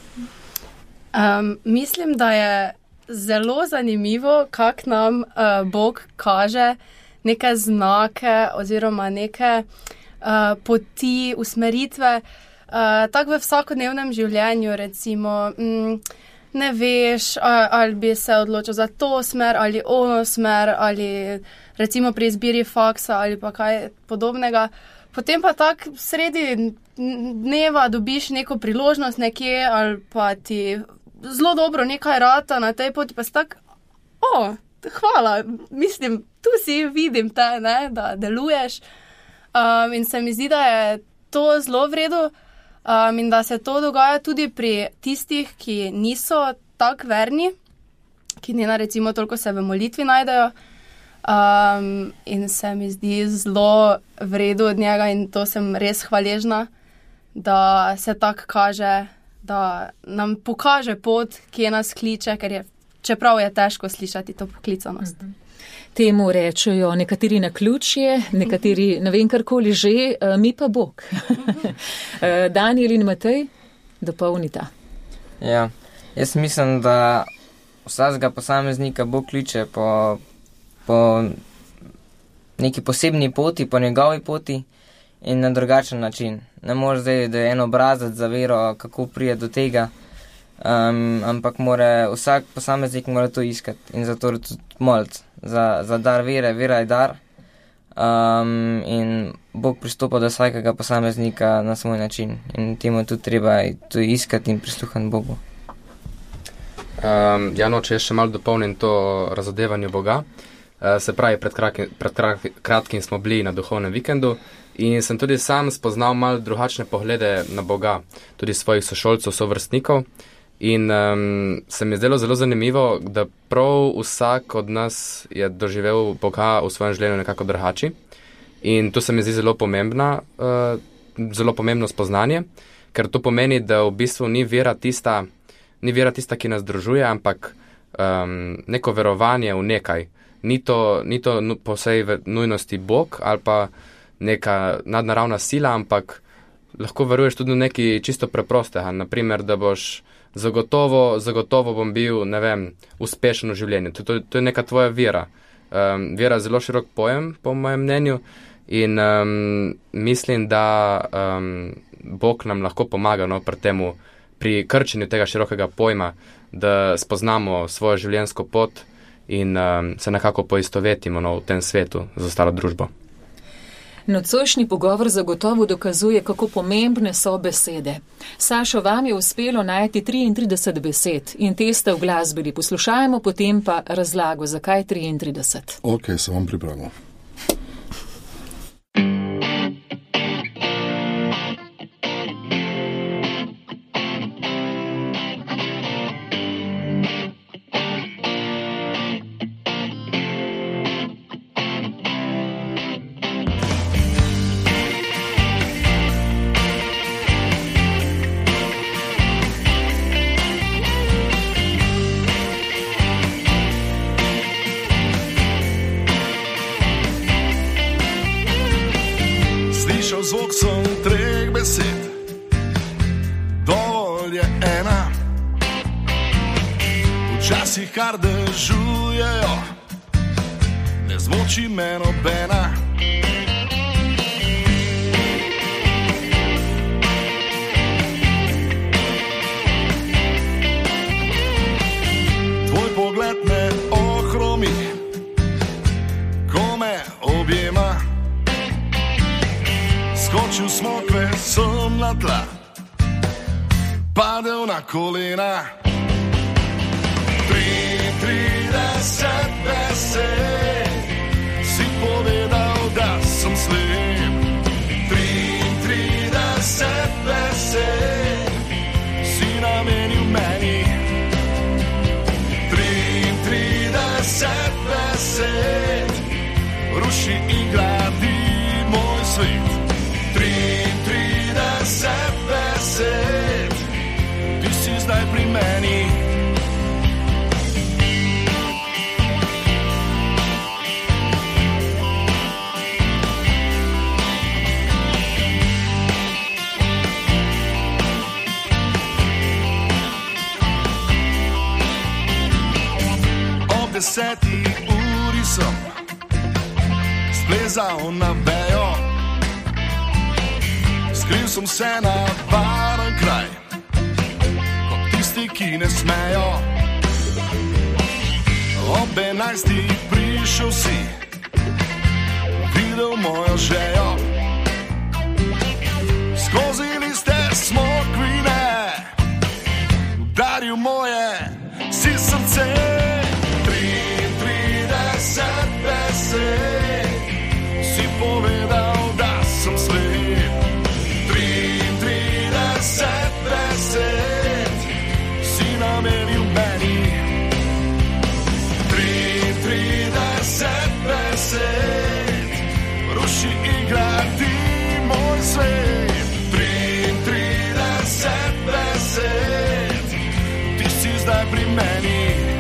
Um, mislim, da je zelo zanimivo, kak nam uh, Bog kaže neke znake oziroma neke Uh, poti, usmeritve, uh, tako v vsakodnevnem življenju, recimo, mm, ne veš, ali bi se odločil za to smer ali ono smer, ali recimo pri izbiri faksa ali pa kaj podobnega. Potem pa tak sredi dneva dobiš neko priložnost nekje ali pa ti zelo dobro nekaj rata na tej poti, pa si tak, o, hvala, mislim, tu si vidim te, ne, da deluješ. Um, in se mi zdi, da je to zelo v redu um, in da se to dogaja tudi pri tistih, ki niso tak verni, ki ne recimo toliko se v molitvi najdejo. Um, in se mi zdi zelo vredu od njega in to sem res hvaležna, da se tako kaže, da nam pokaže pot, kje nas kliče, ker je, čeprav je težko slišati to poklicanost. Mhm. Temu rečejo nekateri naključje, nekateri ne vem karkoli že, mi pa Bog. Daniel in Matej, dopolnita. Ja, jaz mislim, da vsakega posameznika Bog kliče po, po neki posebni poti, po njegovi poti in na drugačen način. Ne more zdaj, da je en obrazac za vero, kako prije do tega, um, ampak more, vsak posameznik mora to iskati in zato tudi moliti. Za, za dar vere, vera je dar um, in Bog pristopa do vsakega posameznika na svoj način in temu tudi treba to iskati in prisluhati Bogu. Um, ja, no, če še malo dopolnim to razodevanje Boga, uh, se pravi, pred, kratki, pred kratkim smo bili na duhovnem vikendu in sem tudi sam spoznal malo drugačne poglede na Boga, tudi svojih sošolcev, sovrstnikov. In um, se mi je zdelo zelo zanimivo, da prav vsak od nas je doživel Boga v svojem življenju nekako drugače. In to se mi zdi zelo pomembna, uh, zelo pomembno spoznanje, ker to pomeni, da v bistvu ni vera tista, ni vera tista, ki nas združuje, ampak um, neko verovanje v nekaj. Ni to, ni to po vsej nujnosti Bog ali pa neka nadnaravna sila, ampak lahko veruješ tudi v nekaj čisto preprostega. Naprimer, da boš Zagotovo, zagotovo bom bil, ne vem, uspešen v življenju. To, to, to je neka tvoja vera. Um, vera je zelo širok pojem, po mojem mnenju, in um, mislim, da um, Bog nam lahko pomaga no, pri temu, pri krčenju tega širokega pojma, da spoznamo svojo življenjsko pot in um, se nekako poistovetimo no, v tem svetu z ostalo družbo. Nocojšnji pogovor zagotovo dokazuje, kako pomembne so besede. Sašo, vam je uspelo najti triintrideset besed in te ste uglasbili. Poslušajmo potem pa razlago, zakaj triintrideset. Ok, sem vam pripravil. Zvok sem treh besed, dovolj je ena, včasih kar dežujejo, ne zmoči me nobena. Tvoj pogled me ohromi, ko me objema. Skočil smokve sem na tla, padel na kolena. Triintrideset besed si povedal, da sem slep. Triintrideset besed si namenil meni. Triintrideset besed ruši in gradi moj svet. triintrideset besed, ti si zdaj pri meni. Ob deseti uri sem splezal na vejo. Skril sem se na varen kraj, kot tisti, ki ne smejo. Ob enajstih prišel si, videl mojo žejo. Skozi liste smokvine, udaril moje si srce. Triintrideset besed si povedal, da sem slep. Triintrideset besed si namenil meni. Triintrideset besed meni.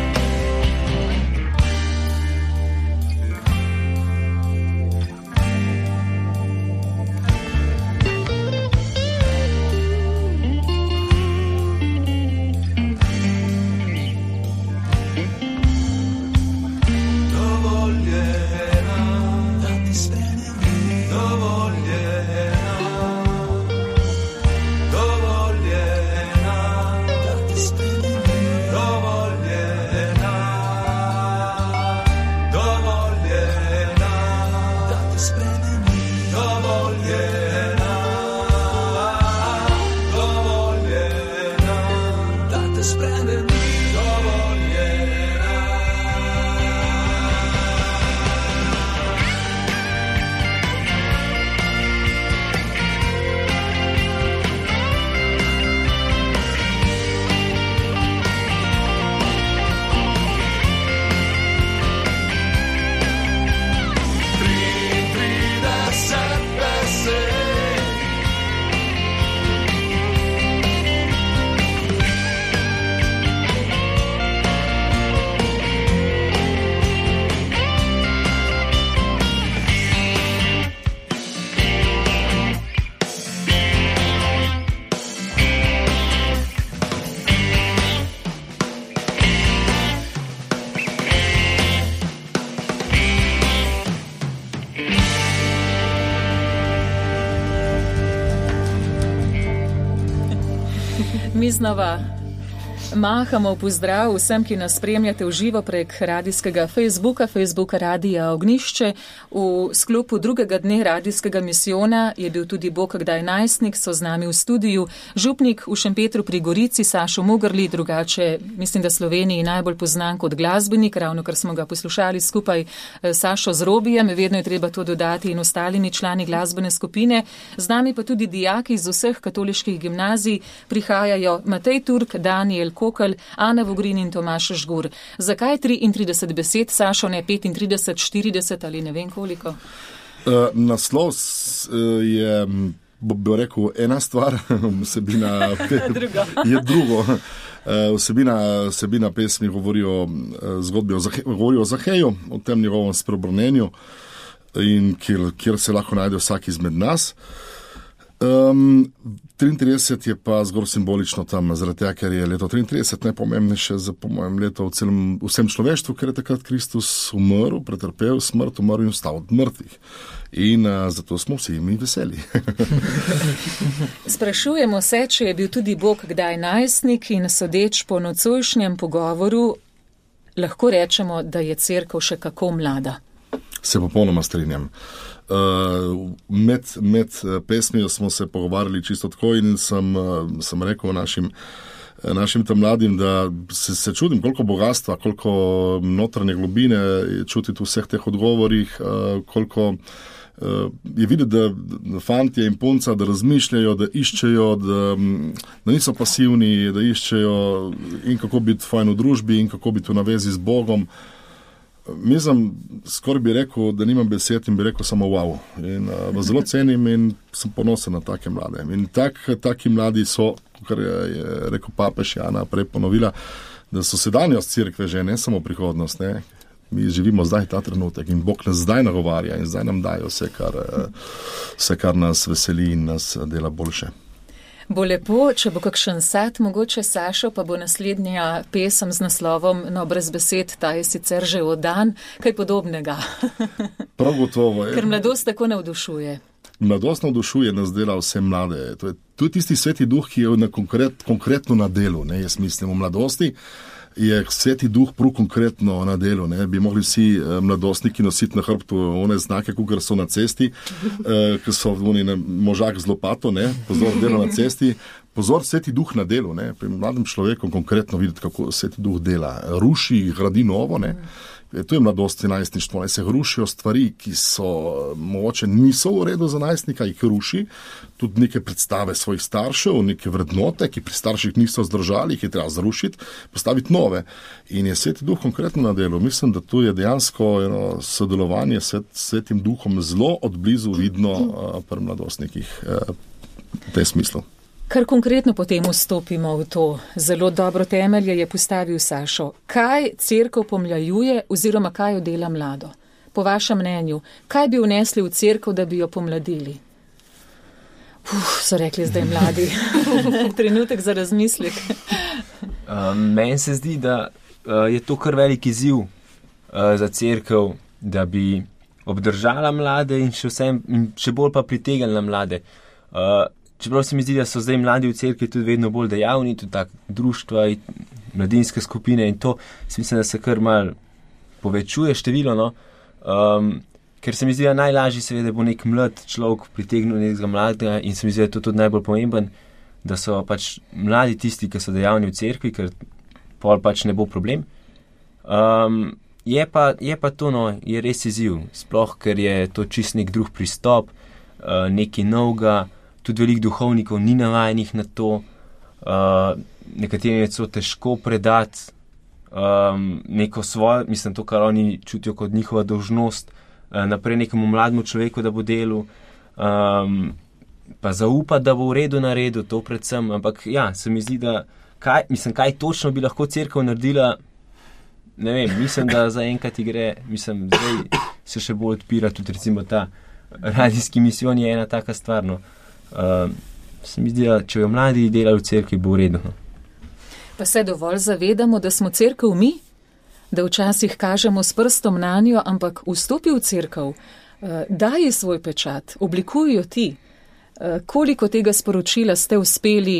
Mi znova mahamo v pozdrav vsem, ki nas spremljate v živo prek radijskega Facebooka, Facebooka Radija Ognišče. V sklopu drugega dne radijskega misijona je bil tudi Bog kdaj najstnik, so z nami v studiu župnik v Šempetru pri Gorici, Sašo Mugrli, drugače mislim, da Sloveniji najbolj poznan kot glasbenik, ravno kar smo ga poslušali skupaj Sašo z Robijem, vedno je treba to dodati in ostalimi člani glasbene skupine. Z nami pa tudi dijaki iz vseh katoliških gimnazij prihajajo Matej Turk, Daniel Kokelj, Ana Vogrin in Tomaž Žgur. Zakaj triintrideset besed, Sašo, ne petintrideset, štirideset ali ne vem koliko? Uh, naslov je, bi rekel, ena stvar, vsebina je drugo. Uh, vsebina, vsebina pesmi govori o zgodbi, o, Zahe, govori o Zaheju, o tem njegovem spreobrnenju, in kjer, kjer se lahko najde vsak izmed nas. Um, triintrideset je pa zgolj simbolično tam, zaradi tega, ker je leto triintrideset najpomembnejše za, po mojem, leto v celem, vsem človeštvu, ker je takrat Kristus umrl, pretrpel smrt, umrl in vstal od mrtvih. In uh, zato smo vsi mi veseli. Sprašujemo se, če je bil tudi Bog kdaj najstnik, in sodeč po nocojšnjem pogovoru lahko rečemo, da je cerkev še kako mlada. Se popolnoma strinjam. Uh, med, med pesmijo smo se pogovarjali čisto tako in sem, uh, sem rekel našim, našim tam mladim, da se, se čudim, koliko bogatstva, koliko notranje globine je čutiti v vseh teh odgovorih, uh, koliko uh, je videti, da, da fantje in punca, da razmišljajo, da iščejo, da, da niso pasivni, da iščejo in kako biti fajn v družbi in kako biti v navezi z Bogom. Mislim, skoraj bi rekel, da nimam besed in bi rekel samo wow. In uh, zelo cenim in sem ponosen na take mlade. In tak, taki mladi so, kar je, je rekel papež Jana prej ponovila, da so sedanjost cerkve že, ne samo prihodnost. Ne. Mi živimo zdaj ta trenutek in Bog nas zdaj nagovarja in zdaj nam daje vse, kar, vse, kar nas veseli in nas dela boljše. Bo lepo, če bo kakšen sad, mogoče Sašo, pa bo naslednja pesem z naslovom No, brez besed, ta je sicer že oddan, kaj podobnega. Prav gotovo je. Ker mladost tako navdušuje. Mladost navdušuje, nas dela vse mlade. To je, to je tisti sveti duh, ki je na konkret, konkretno na delu, ne, jaz mislim, v mladosti je sveti duh prav konkretno na delu. Ne. Bi mogli vsi eh, mladostniki nositi na hrbtu one znake, kukor so na cesti, eh, ki so oni možak z lopato, ne, pozor, delo na cesti, pozor, sveti duh na delu. Ne. Pri mladem človeku konkretno videti, kako sveti duh dela. Ruši, gradi novo, ne. To je mladost in najstništvo. Ne, se rušijo stvari, ki so mogoče niso v redu za najstnika, jih ruši. Tudi neke predstave svojih staršev, neke vrednote, ki pri starših niso zdržali, jih je treba zrušiti, postaviti nove. In je sveti duh konkretno na delu. Mislim, da tu je dejansko eno sodelovanje s svet, svetim duhom zelo odblizu vidno uh, pri mladostnikih uh, v tem smislu. Kar konkretno potem vstopimo v to. Zelo dobro temelje je postavil Sašo. Kaj cerkev pomlajuje oziroma kaj jo dela mlado? Po vašem mnenju, kaj bi vnesli v cerkev, da bi jo pomladili? Uf, so rekli zdaj mladi. Trenutek za razmislek. Uh, meni se zdi, da uh, je to kar velik izziv uh, za cerkev, da bi obdržala mlade in še, vsem, in še bolj pa pritegnila mlade. Uh, čeprav se mi zdi, da so zdaj mladi v cerkvi tudi vedno bolj dejavni, tudi tak društva in mladinske skupine in to, mislim, da se kar mal povečuje število, no. Um, ker se mi zdi, da najlažje seveda bo nek mlad človek pritegnil nekega mladega in se mi zdi, da je to tudi najbolj pomemben, da so pač mladi tisti, ki so dejavni v cerkvi, ker pol pač ne bo problem. Um, je, pa, je pa to, no, je res izziv, sploh, ker je to čist nek drug pristop, uh, nekaj novega, tudi veliko duhovnikov ni navajenih na to, uh, nekaterim je to težko predati, um, neko svojo, mislim, to, kar oni čutijo kot njihova dolžnost, naprej nekemu mlademu človeku, da bo delal, um, pa zaupa, da bo v redu naredil, to predvsem, ampak ja, se mi zdi, da kaj, mislim, kaj točno bi lahko cerkev naredila, ne vem, mislim, da za enkrat gre, mislim, zdaj se še bolj odpira tudi recimo ta radijski misijon je ena taka stvar, no. Um, se mi zdi, da če jo mladi delajo v cerkvi, bo v redu, no. Pa se dovolj zavedamo, da smo cerkev mi, da včasih kažemo s prstom na njo, ampak vstopi v cerkev, daji svoj pečat, oblikujo ti. Koliko tega sporočila ste uspeli,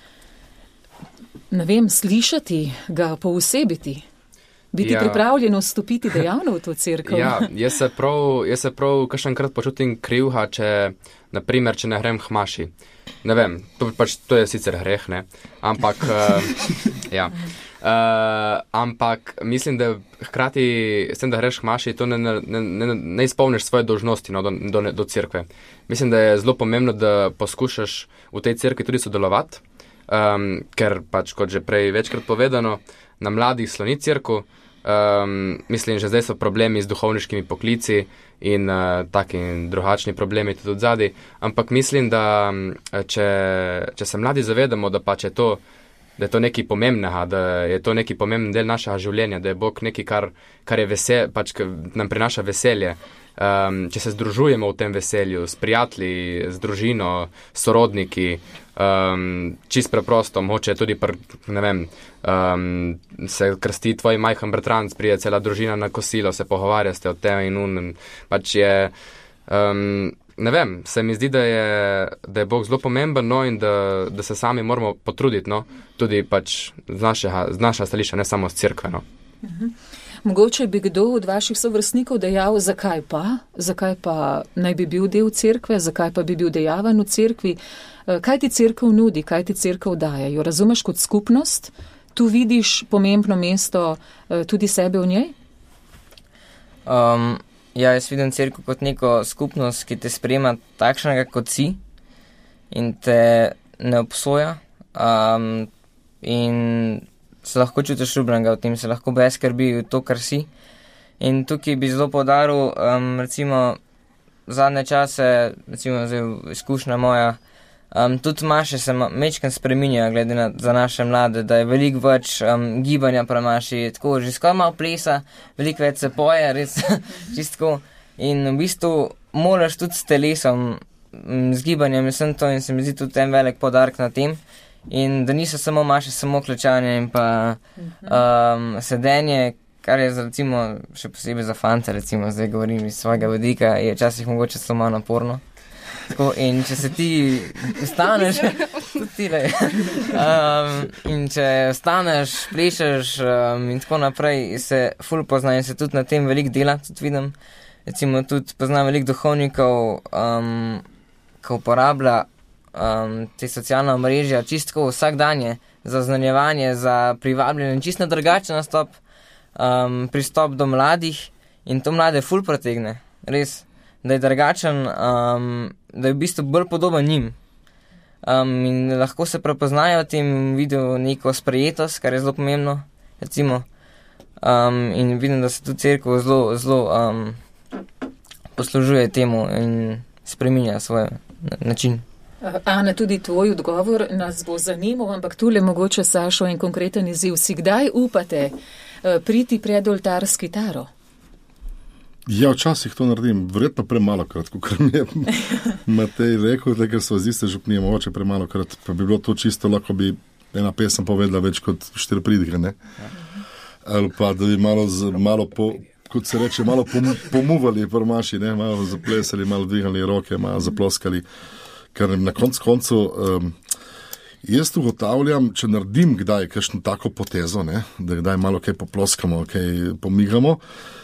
ne vem, slišati, ga poosebiti, biti ja. pripravljeno vstopiti dejavno v to cerkev? Ja, jaz se prav, jaz se prav kakšenkrat počutim krivha, če, naprimer, če ne grem k maši. Ne vem, to, pač, to je sicer greh, ne, ampak, uh, ja. Uh, ampak mislim, da hkrati s tem, da greš k maši, to ne, ne, ne, ne izpolniš svoje dolžnosti, no, do, do, do cerkve. Mislim, da je zelo pomembno, da poskušaš v tej cerkvi tudi sodelovati, um, ker pač, kot že prej večkrat povedano, na mladih sloni cerkev. Um, mislim, že zdaj so problemi z duhovniškimi poklici in uh, taki drugačni problemi tudi od zadaj, ampak mislim, da če, če se mladi zavedamo, da pač je to da je to nekaj pomembnega, da je to nekaj pomemben del našega življenja, da je Bog nekaj, kar, kar je vesel, pač nam prinaša veselje. Um, če se združujemo v tem veselju, s prijatelji, z družino, s sorodniki, um, čist preprosto, moče tudi, pr, ne vem, um, se krsti tvoj majhen bratranc, prije cela družina na kosilo, se pogovarja ste o tem in un, pač je... Um, Ne vem, se mi zdi, da je, da je Bog zelo pomemben, no, in da, da se sami moramo potruditi, no, tudi pač z našega, z našega stališča, ne samo z cerkve, no. Uh-huh. Mogoče bi kdo od vaših sovrstnikov dejal, zakaj pa, zakaj pa naj bi bil del cerkve, zakaj pa bi bil dejaven v cerkvi, kaj ti cerkev nudi, kaj ti cerkev daje, jo razumeš kot skupnost, tu vidiš pomembno mesto tudi sebe v njej? Um... Ja, jaz vidim cerkev kot neko skupnost, ki te sprejema takšnega, kot si in te ne obsoja um, in se lahko čutiš ljubljenega v tem, se lahko brez skrbi v to, kar si. In tukaj bi zelo poudaril, um, recimo, zadnje čase, recimo, zdaj izkušnja moja, um, tudi maše se mečkam spreminjajo, glede na, za naše mlade, da je veliko več um, gibanja pri maši, tako, že skoraj malo plesa, veliko več se poje, res čistko. In v bistvu moraš tudi s telesom, m, z gibanjem in vsem to in se mi zdi tudi en velik podarek na tem. In da niso samo maše, samo klečanje in pa um, sedenje, kar je za, recimo, še posebej za fante, recimo, zdaj govorim iz svojega vidika, je včasih mogoče samo malo naporno. Tako, in če se ti vstaneš, tudi ti le, um, in če vstaneš, plešeš um, in tako naprej, se ful pozna in se tudi na tem veliko dela, tudi vidim. Recimo tudi poznam veliko duhovnikov, um, ko uporablja um, te socialne omrežja čistko vsak danje za oznanjevanje, za privabljanje, čisto drugačen nastop, um, pristop do mladih in to mlade ful protegne, res. Da je drugačen, um, da je v bistvu bolj podoben njim. Um, in lahko se prepoznajo v tem videu neko sprejetost, kar je zelo pomembno, recimo. Um, in vidim, da se tudi cerkev zelo, zelo um, poslužuje temu in spreminja svoj način. Ana, tudi tvoj odgovor nas bo zanimal, ampak tule mogoče, Sašo, en konkreten izziv. Si kdaj upate priti pred oltarski taro? Ja, včasih to naredim, verjetno premalo krat, kot mi je Matej rekel, da ker so z iste župnije mogoče premalo krat, pa bi bilo to čisto, lahko bi ena pesem povedala več kot štiri pridige, ne? Ali pa da bi malo, z, malo po, kot se reče, malo pom, pomuvali prmaši, ne? Malo zaplesali, malo dvigali roke, malo zaploskali, ker na konc koncu um, jaz ugotavljam, če naredim kdaj kakšno tako potezo, ne? Da kdaj malo kaj poploskamo, kaj pomigamo,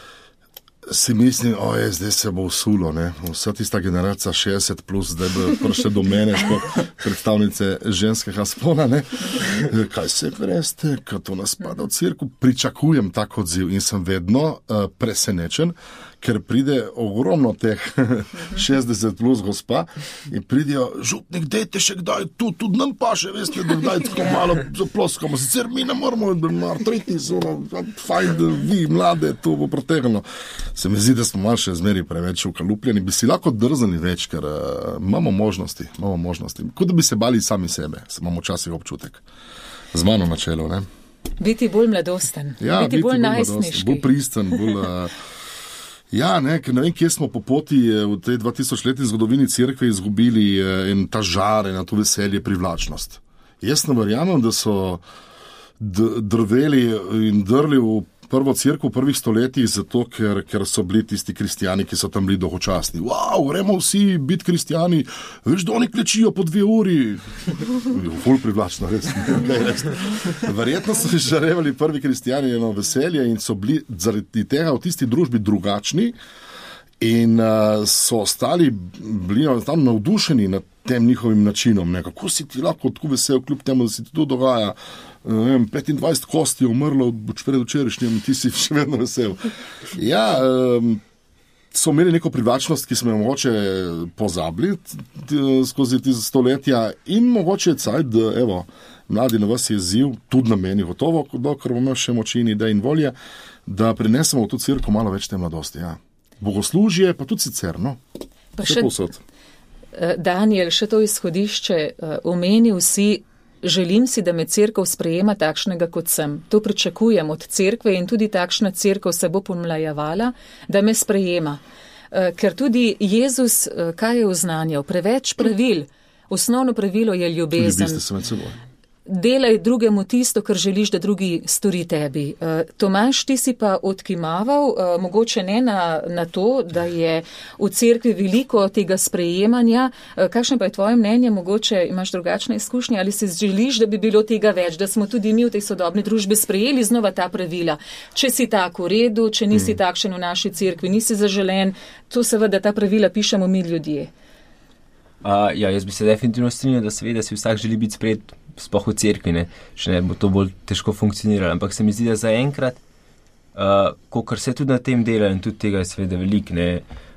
si mislim, oje, zdaj se bo usulo, ne, vsa tista generacija šestdeset plus, zdaj bo prišle do mene, kot predstavnice ženskega spola, ne, kaj se greste, kad to nas pada v cirku, pričakujem tak odziv in sem vedno uh, presenečen, ker pride ogromno teh šestdeset plus gospa in pridijo, župnik, dejte še kdaj tu, tudi nam pa še, veste, da kdaj tako malo zaploskamo, sicer mi ne moramo, da ima artritis, fajn, da vi, mlade, to bo protegnilo. Se mi zdi, da smo malo še zmeri preveč ukalupljeni, bi si lahko drznili več, ker uh, imamo možnosti, imamo možnosti. Kot da bi se bali sami sebe, imamo včasih občutek. Z mano na čelu, ne? Biti bolj mladosten, ja, biti, biti bolj najstniški. Bolj pristen, bolj... Uh, ja, ne, ker ne vem, kje smo po poti v tej dva tisoč letni zgodovini cerkve izgubili uh, in ta žar, na to veselje, privlačnost. Jaz ne verjamem, da so d- drveli in drli v prvo cerkev v prvih stoletjih, zato ker, ker so bili tisti kristijani, ki so tam bili dolgočasni. Wow, gremo vsi biti kristijani, veš, da oni klečijo po dve uri. Ful privlačno, res. res. Verjetno so žarevali prvi kristijani eno veselje in so bili zaradi tega v tisti družbi drugačni in uh, so ostali, bili tam navdušeni nad tem njihovim načinom. Ne? Kako si ti lahko tako vesel, kljub temu, da se ti to dogaja? Vem, petindvajset kosti je umrlo pred včerajšnjem in ti si še vedno vesel. Ja, um, so imeli neko privlačnost, ki smo jo mogoče pozabili skozi ti stoletja in mogoče je cajt, da evo, mladi na vas je izziv, tudi na meni gotovo, dokler bomo še moči in ideje in volje, da prinesemo v to cerkev malo več te mladosti. Ja. Bogoslužje, pa tudi sicer, no. Pa še, Daniel, še to izhodišče, omenil si, želim si, da me cerkev sprejema takšnega, kot sem. To pričakujem od cerkve in tudi takšna cerkev se bo pomlajevala, da me sprejema. Ker tudi Jezus, kaj je oznanjal? Preveč pravil. Osnovno pravilo je ljubezen. Ljubiste se med seboj. Delaj drugemu tisto, kar želiš, da drugi stori tebi. Tomaž, ti si pa odkimaval, mogoče ne na, na to, da je v cerkvi veliko tega sprejemanja. Kakšno pa je tvoje mnenje? Mogoče imaš drugačne izkušnje ali si želiš, da bi bilo tega več, da smo tudi mi v tej sodobni družbi sprejeli znova ta pravila. Če si tak v redu, če nisi mm. takšen v naši cerkvi, nisi zaželen, to seveda ta pravila pišemo mi ljudje. Uh, ja, jaz bi se definitivno strinjal, da seveda si vsak želi biti sprejet sploh v cerkvi, ne, še ne bo to bolj težko funkcioniralo, ampak se mi zdi, da zaenkrat, uh, kokar se tudi na tem dela in tudi tega je seveda velik, ne,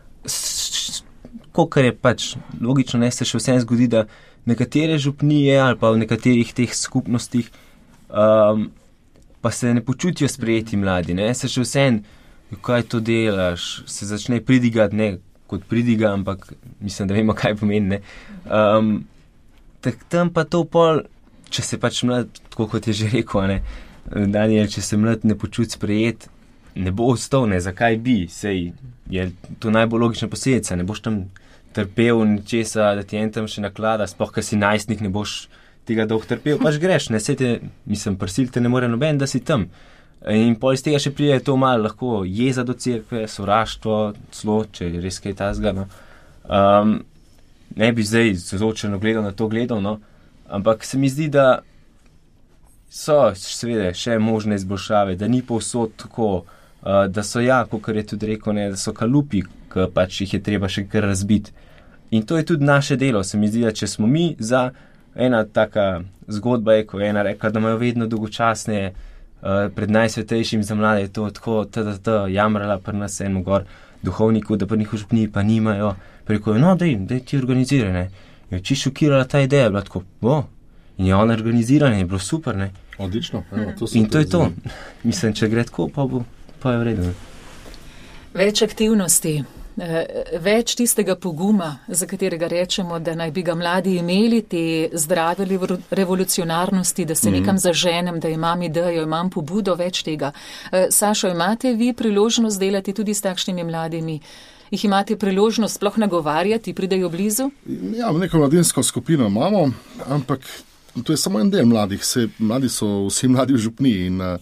kokar je pač logično, ne, se še vsem zgodi, da nekatere župnije ali pa v nekaterih teh skupnostih um, pa se ne počutijo sprejeti mladi, ne, se še vsem, kaj to delaš, se začne pridigati, ne, kot pridiga, ampak mislim, da vemo, kaj pomeni, ne. Um, tak tam pa to pol, če se pač mlad, tako kot je že rekel, ne, Daniel, če se mlad ne počuti sprejet, ne bo ostal, ne, zakaj bi, sej je to najbolj logična posledica, ne boš tam trpel ničesa, da ti en tam še naklada, sploh, ker si najstnik, ne boš tega dolg trpel, pač greš, ne, sej te, mislim, prisil te ne more noben, da si tam. In pol iz tega še prije to malo lahko jeza do cerkve, sovraštvo, celo, če je res kaj tazga, no. Um, ne bi zdaj zočeno gledal na to gledal, no, ampak se mi zdi, da so seveda še možne izboljšave, da ni povsod tako, uh, da so ja, kakor je tudi rekel, ne, da so kalupi, ki pač jih je treba še kar razbiti. In to je tudi naše delo, se mi zdi, da če smo mi za ena taka zgodba, je, ko je ena rekla, da imajo vedno dolgočasne uh, pred najsvetejšim za mlade, je to tako, tata, jamrala pri nas eno gor duhovniku, da pa njihov župniji pa nimajo. Preko je, no, dej, dej ti organiziraj, ne. Je čisto šokirala ta ideja, bila tako, o, in je ona organizirana, je bilo super, ne. Odlično, evo, to in to je to. Mislim, če gre tako, pa, bo, pa je v redu. Več aktivnosti, več tistega poguma, za katerega rečemo, da naj bi ga mladi imeli, te zdrave revolucionarnosti, da se nekam zaženem, da imam idejo, imam pobudo, več tega. Sašo, imate vi priložnost delati tudi s takšnimi mladimi? Jih imate priložnost sploh nagovarjati, pridejo blizu? Ja, neko mladinsko skupino imamo, ampak to je samo en del mladih. Se, mladi so vsi mladi v župniji in uh,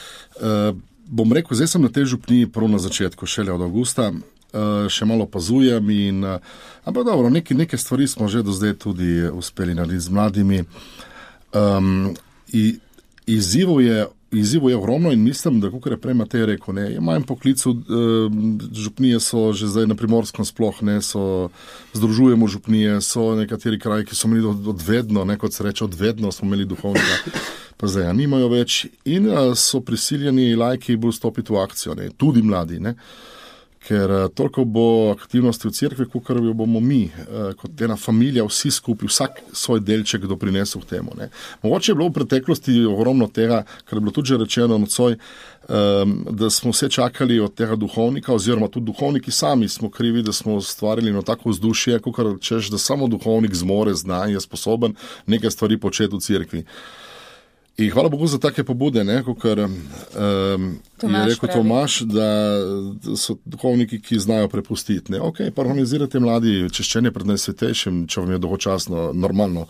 bom rekel, zdaj sem na tej župniji prav na začetku, šele od avgusta, uh, še malo opazujem in uh, ampak dobro, neke, neke stvari smo že do zdaj tudi uspeli narediti z mladimi. Um, izzivov je Izzivo je ogromno in mislim, da kakor je prej Matej rekel, ne, je manj poklicu, eh, župnije so že zdaj na Primorskem sploh, ne, so, združujemo župnije, so nekateri kraji, ki so imeli od, odvedno, ne, kot se reče, odvedno smo imeli duhovnika, pa zdaj ja nimajo več in a, so prisiljeni lajki bolj stopiti v akcijo, ne, tudi mladi, ne. Ker toliko bo aktivnosti v cerkvi, kakor jo bomo mi, kot ena familija, vsi skupaj, vsak svoj delček doprinesel k temu. Ne. Mogoče je bilo v preteklosti ogromno tega, kar je bilo tudi že rečeno nocoj, da smo vse čakali od tega duhovnika, oziroma tudi duhovniki sami smo krivi, da smo ustvarili eno tako vzdušje, kakor češ, da samo duhovnik zmore, zna in je sposoben nekaj stvari početi v cerkvi. In hvala Bogu za take pobude, ne, kakor um, je rekel pravi. Tomaš, da so duhovniki, ki znajo prepustiti. Ne. Ok, pa organizirate mladi češčenje pred Najsvetejšim, če vam je dolgočasno, normalno.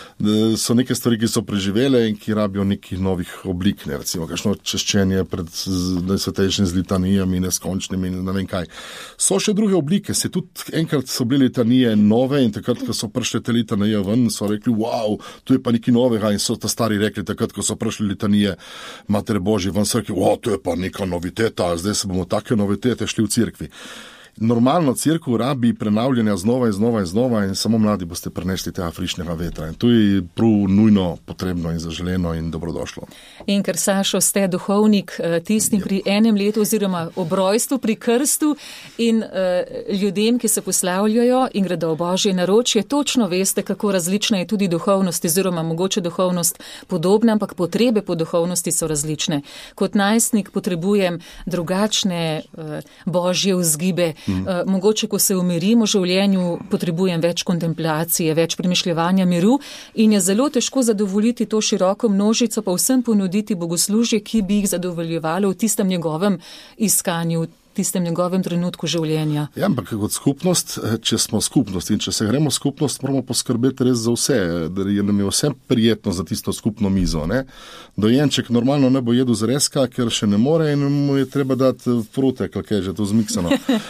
So neke stvari, ki so preživele in ki rabijo nekih novih oblik, ne, recimo kakšno češčenje pred Najsvetejšim z litanijami, neskončnimi in ne vem kaj. So še druge oblike, se tudi enkrat so bile litanije nove in takrat, ko so prišle te litanije ven, so rekli, wow, tu je pa nekaj novega in so ta stari rekli takrat, ko so prišli litanije Matere Božje ven, so rekli, wow, to je pa neka noviteta, zdaj se bomo take novitete šli v cerkvi. Normalno cerkev rabi prenavljanja znova in znova in znova in samo mladi boste prenesli tega frišnega vetra. In to je prav nujno potrebno in zaželeno in dobrodošlo. In ker, Sašo, ste duhovnik tistim pri enem letu oziroma ob rojstvu, pri krstu in uh, ljudem, ki se poslavljajo in gredo v Božje naročje, točno veste, kako različna je tudi duhovnost oziroma mogoče duhovnost podobna, ampak potrebe po duhovnosti so različne. Kot najstnik potrebujem drugačne uh, Božje vzgibe. Hmm. Uh, mogoče, ko se umirim v življenju, potrebujem več kontemplacije, več premišljevanja miru in je zelo težko zadovoljiti to široko množico, pa vsem ponuditi bogoslužje, ki bi jih zadovoljevalo v tistem njegovem iskanju, v tistem njegovem trenutku življenja. Ja, ampak kot skupnost, če smo skupnost in če se gremo skupnost, moramo poskrbeti res za vse, da je nam je vse prijetno za tisto skupno mizo. Ne? Dojenček normalno ne bo jedel zrezka, ker še ne more in mu je treba dati frute, kako je že to zmiksano.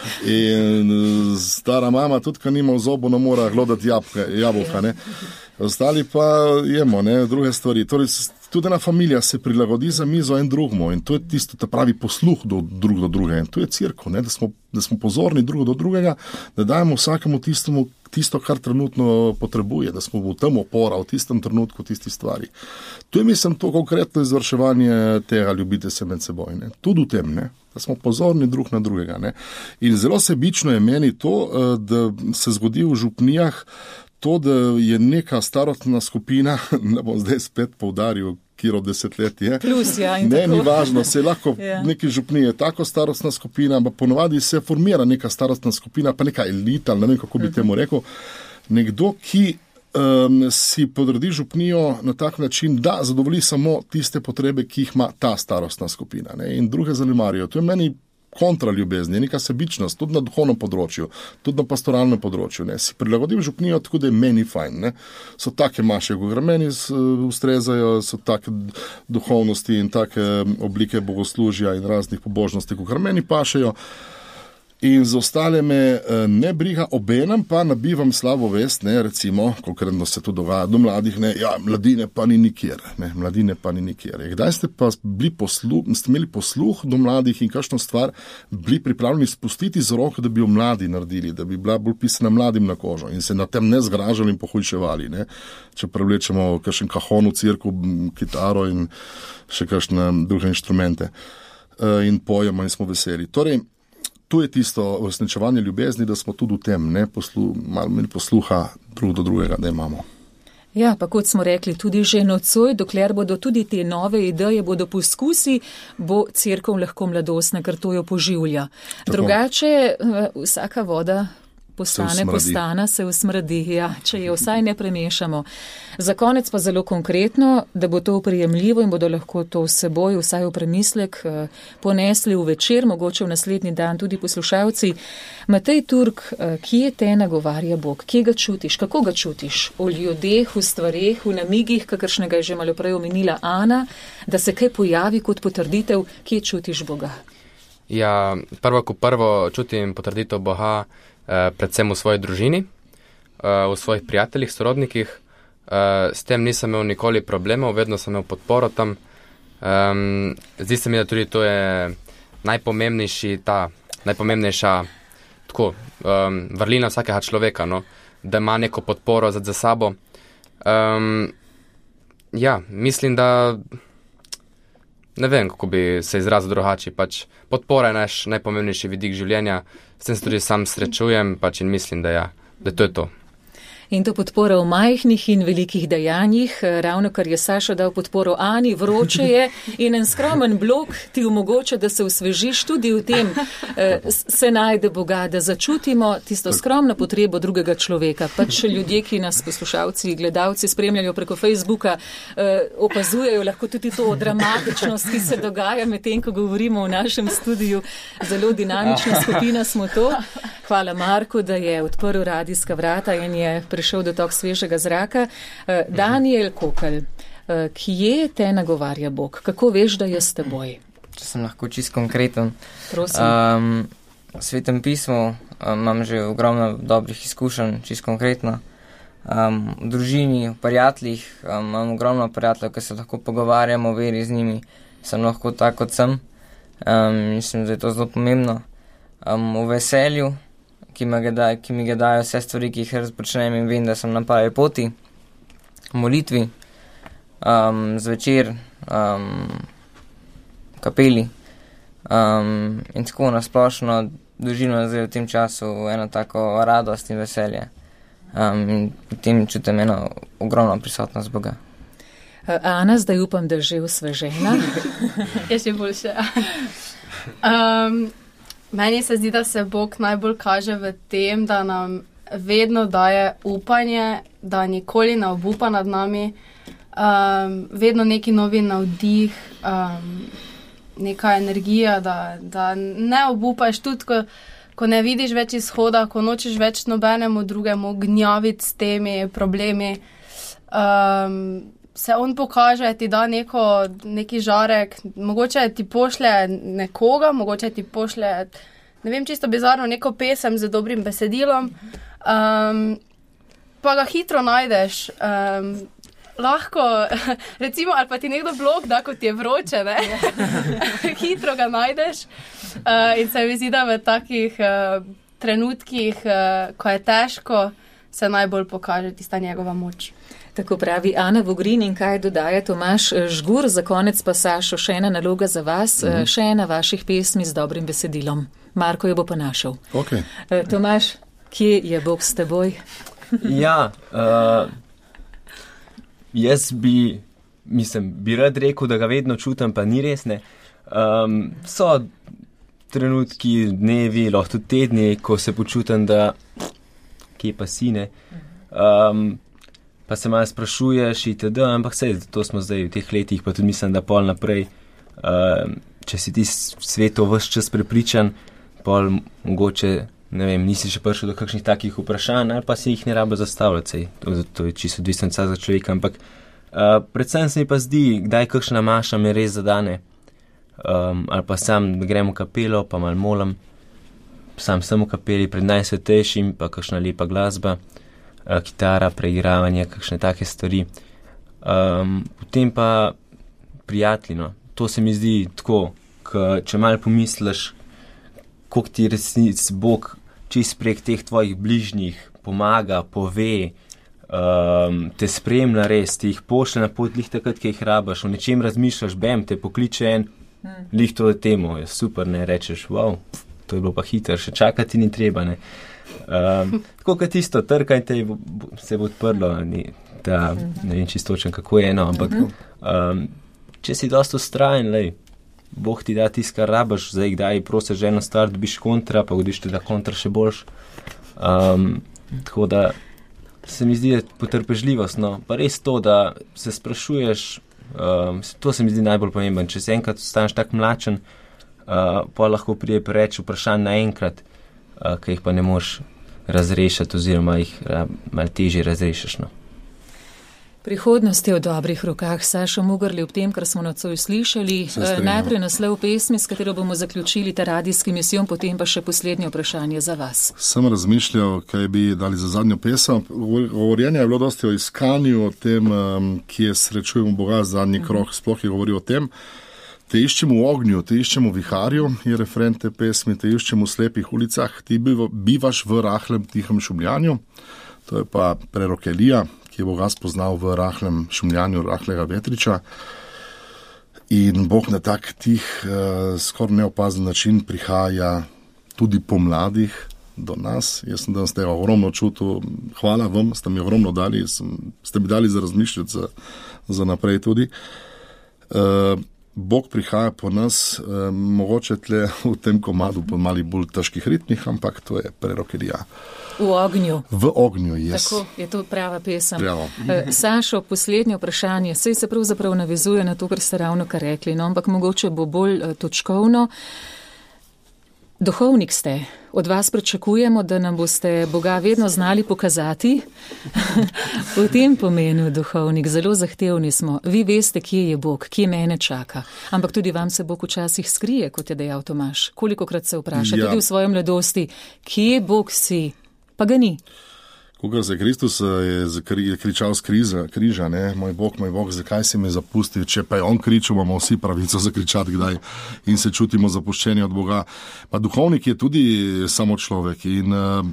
In stara mama tudi, ko nima v zobu, ne mora glodati jabolka. Ne? Ostali pa jemo, ne, druge stvari. Torej, tudi ena familija se prilagodi za mizo en drugmu in to je tisto, ta pravi posluh do drug do druge. In to je cerkev, ne, da smo, da smo pozorni drug do drugega, da dajemo vsakemu tistemu tisto, kar trenutno potrebuje, da smo v tem opora, v tistem trenutku, tisti stvari. To je, mislim, to konkretno izvrševanje tega, ljubite se med seboj, ne. Tudi v tem, ne, da smo pozorni drug na drugega, ne. In zelo sebično je meni to, da se zgodi v župnijah to, da je neka starostna skupina, ne bom zdaj spet poudaril, kiro desetletje. Plus, ja, in ne, tako. Ni važno, se lahko ja. Neki župnije tako starostna skupina, ampak ponovadi se formira neka starostna skupina, pa neka elita, ne vem, kako bi temu rekel. Nekdo, ki um, si podredi župnijo na tak način, da zadovolji samo tiste potrebe, ki jih ima ta starostna skupina, ne, in druge zanemarijo. To je meni kontra ljubezni, neka sebičnost, tudi na duhovnem področju, tudi na pastoralnem področju. Ne. Si prilagodim župnijo, tako da je meni fajn. Ne. So take maše, ko meni ustrezajo, so take duhovnosti in take oblike bogoslužja in raznih pobožnosti, ko meni pašejo. In za ostale me ne briga, obenem pa nabivam slabo vest, ne, recimo, konkretno se to dogaja do mladih, ne, ja, mladine pa ni nikjer, ne, mladine pa ni nikjer. Kdaj ste pa bili posluh, ste imeli posluh do mladih in kakšno stvar bili pripravljeni spustiti z roko, da bi jo mladi naredili, da bi bila bolj pisana mladim na kožo in se na tem ne zgražali in pohujševali, ne, če prevlečemo kakšen kahon v cirku, kitaro in še kakšne druge inštrumente in pojemo in smo veseli. Torej, tu je tisto uresničevanje ljubezni, da smo tudi v tem, ne, poslu, malo imeli posluha drug do drugega, da imamo. Ja, pa kot smo rekli, tudi že nocoj, dokler bodo tudi te nove ideje, bodo poskusi, bo cerkev lahko mladostna, ker to jo poživlja. Tako. Drugače, vsaka voda postane, Se postana, se usmrdi, ja, če jo vsaj ne premešamo. Za konec pa zelo konkretno, da bo to prijemljivo in bodo lahko to s seboj vsaj v premislek ponesli v večer, mogoče v naslednji dan tudi poslušalci. Matej Turk, kje te nagovarja Bog? Kje ga čutiš? Kako ga čutiš? V ljudeh, v stvareh, v namigih, kakršnega je že malo prej omenila Ana, da se kaj pojavi kot potrditev, kje čutiš Boga? Ja, prvo ko prvo čutim potrditev Boga, predvsem v svoji družini, v svojih prijateljih, sorodnikih. S tem nisem imel nikoli problemov, vedno sem imel podporo tam. Zdi se mi, da tudi to je najpomembnejši, ta najpomembnejša tako, vrlina vsakega človeka, no, da ima neko podporo za, za sabo. Ja, mislim, da ne vem, kako bi se izrazil drugače, pač podpora je naš najpomembnejši vidik življenja, s tem se tudi sam srečujem, pač in mislim, da ja, da to je to. In to podpora v majhnih in velikih dejanjih, ravno kar je Saša dal podporo Ani, vroče je in en skromen blok ti omogoča, da se osvežiš tudi v tem, se najde Boga, da začutimo tisto skromno potrebo drugega človeka. Pač ljudje, ki nas poslušalci, gledalci spremljajo preko Facebooka, opazujejo lahko tudi to dramatičnost, ki se dogaja med tem, ko govorimo v našem studiju. Zelo dinamična skupina smo to. Hvala Marku, da je odprl radijska vrata in je prišel do tok svežega zraka. Daniel Kokelj, kje te nagovarja Bog? Kako veš, da je s teboj? Če sem lahko čist konkreten. Prosim. Um, v Svetem pismu um, imam že ogromno dobrih izkušenj, čist konkretno. Um, v družini, v prijateljih, um, imam ogromno prijateljev, ki se lahko pogovarjamo o veri z njimi. Sem lahko tak, kot sem. Um, mislim, da je to zelo pomembno. Um, v veselju, ki mi ga, da, ki mi ga dajo vse stvari, ki jih razpočnem in vem, da sem na pravi poti, v molitvi, um, zvečer, um, kapeli um, in tako nasplošno doživljam zdaj v tem času eno tako radost in veselje. Um, in potem čutim eno ogromno prisotnost Boga. Ana, zdaj upam, da je že osvežena. Je še boljše. Um, Meni se zdi, da se Bog najbolj kaže v tem, da nam vedno daje upanje, da nikoli ne obupa nad nami, um, vedno neki novi navdih, um, neka energija, da, da ne obupaš tudi, ko, ko ne vidiš več izhoda, ko nočeš več nobenemu drugemu gnjaviti s temi problemi. Um, se on pokaže, ti da neko, neki žarek, mogoče ti pošlje nekoga, mogoče ti pošlje, ne vem, čisto bizarno, neko pesem z dobrim besedilom, um, pa ga hitro najdeš. Um, lahko, recimo, ali pa ti nekdo blog da, kot je vroče, ne? Hitro ga najdeš uh, in se mi zdi, da v takih uh, trenutkih, uh, ko je težko, se najbolj pokaže tista njegova moč. Tako pravi Ana Vogrin in kaj dodaja Tomaž Žgur. Za konec pa, Sašo, še ena naloga za vas, mm-hmm. še ena vaših pesmi z dobrim besedilom. Marko jo bo pa našel. Okay. Tomaž, kje je Bog s teboj? Ja, uh, jaz bi, mislim, bi rad rekel, da ga vedno čutim, pa ni res, ne. Um, so trenutki, dnevi, lahko tudi tedni, ko se počutim, da kje pa si, ne. Um, pa se malo sprašuješ itd., ampak sej, to smo zdaj v teh letih, pa tudi mislim, da pol naprej, uh, če si ti sveto ves čas prepričan, pol mogoče, ne vem, nisi še prišel do kakšnih takih vprašanj, ali pa si jih ne rabo zastavljati, sej, to, to je čisto odvisno za človeka, ampak uh, predvsem se mi pa zdi, kdaj kakšna maša me res zadane, um, ali pa sam grem v kapelo, pa malo molim, sam sem v kapeli pred najsvetejšim, pa kakšna lepa glasba, kitara, preigravanje, kakšne take stvari. Um, potem pa prijateljino. To se mi zdi tako, k, če malo pomisliš, koliko ti resnic Bog čist prek teh tvojih bližnjih pomaga, pove, um, te spremlja res, ti jih pošle na pot lih takrat, ki jih rabaš, o nečem razmišljaš, bem, te pokliče en, hmm. lih to je temo, je super, ne, rečeš, wow, to je bilo pa hiter, še čakati ni treba, ne. Um, tako kot tisto, trkaj te se bo odprlo, ni, ta, ne vem čistočen, kako je eno, ampak um, če si dosto ustrajen, lej, Bog ti da tisto, kar rabaš, zdaj kdaj prosiš eno stvar, dobiš kontra, pa godiš ti da kontra še boljš. Um, tako da se mi zdi, da potrpežljivost, no, pa res to, da se sprašuješ, um, to se mi zdi najbolj pomemben, če si enkrat ostaneš tak mlačen, uh, pa lahko prije preveč vprašanj naenkrat, uh, ki jih pa ne moreš razrešiti oziroma jih uh, malo težje razrešiš, no. Prihodnost je v dobrih rokah. Sašo Mugrli, ob tem, kar smo nocoj slišali, najprej naslov pesmi, s katero bomo zaključili ta radijski misijon, potem pa še poslednje vprašanje za vas. Sem razmišljal, kaj bi dali za zadnjo pesem. Govorjenje je bilo dosti o iskanju, o tem, kje srečujemo Boga, zadnji krog sploh je govoril o tem. Te iščemo v ognju, te iščemo v viharju, je refren te pesmi, te iščemo v slepih ulicah, ti bivaš v rahlem, tihem šumljanju. To je pa prerok Elija, ki je Boga spoznal v rahlem šumljanju, rahlega vetriča. In Bog na tak tih, eh, skoraj neopazen način prihaja tudi po mladih do nas. Jaz sem danes tega ogromno čutil. Hvala vam, ste mi ogromno dali, sem, ste mi dali za razmišljati za, za naprej tudi. Eh, Bog prihaja po nas, eh, mogoče tle v tem komadu po malih bolj težkih ritmih, ampak to je prerok Elija. V ognju. V ognju, jes. Tako, je to prava pesem. Pravo. Sašo, poslednje vprašanje, sej se pravzaprav navezuje na to, kar ste ravno kar rekli, no, ampak mogoče bo bolj točkovno. Duhovnik ste. Od vas pričakujemo, da nam boste Boga vedno znali pokazati. V tem pomenu, duhovnik, zelo zahtevni smo. Vi veste, kje je Bog, kje mene čaka. Ampak tudi vam se Bog včasih skrije, kot je dejal Tomaž. Kolikokrat se vpraša, ja. Tudi v svoji mladosti, kje Bog si? Pa ga ni. Koga se Kristus je, je kričal z križa, križa, ne, moj Bog, moj Bog, zakaj si me zapustil, če pa je on kričal, imamo vsi pravico zakričati kdaj in se čutimo zapuščeni od Boga. Pa duhovnik je tudi samo človek in uh,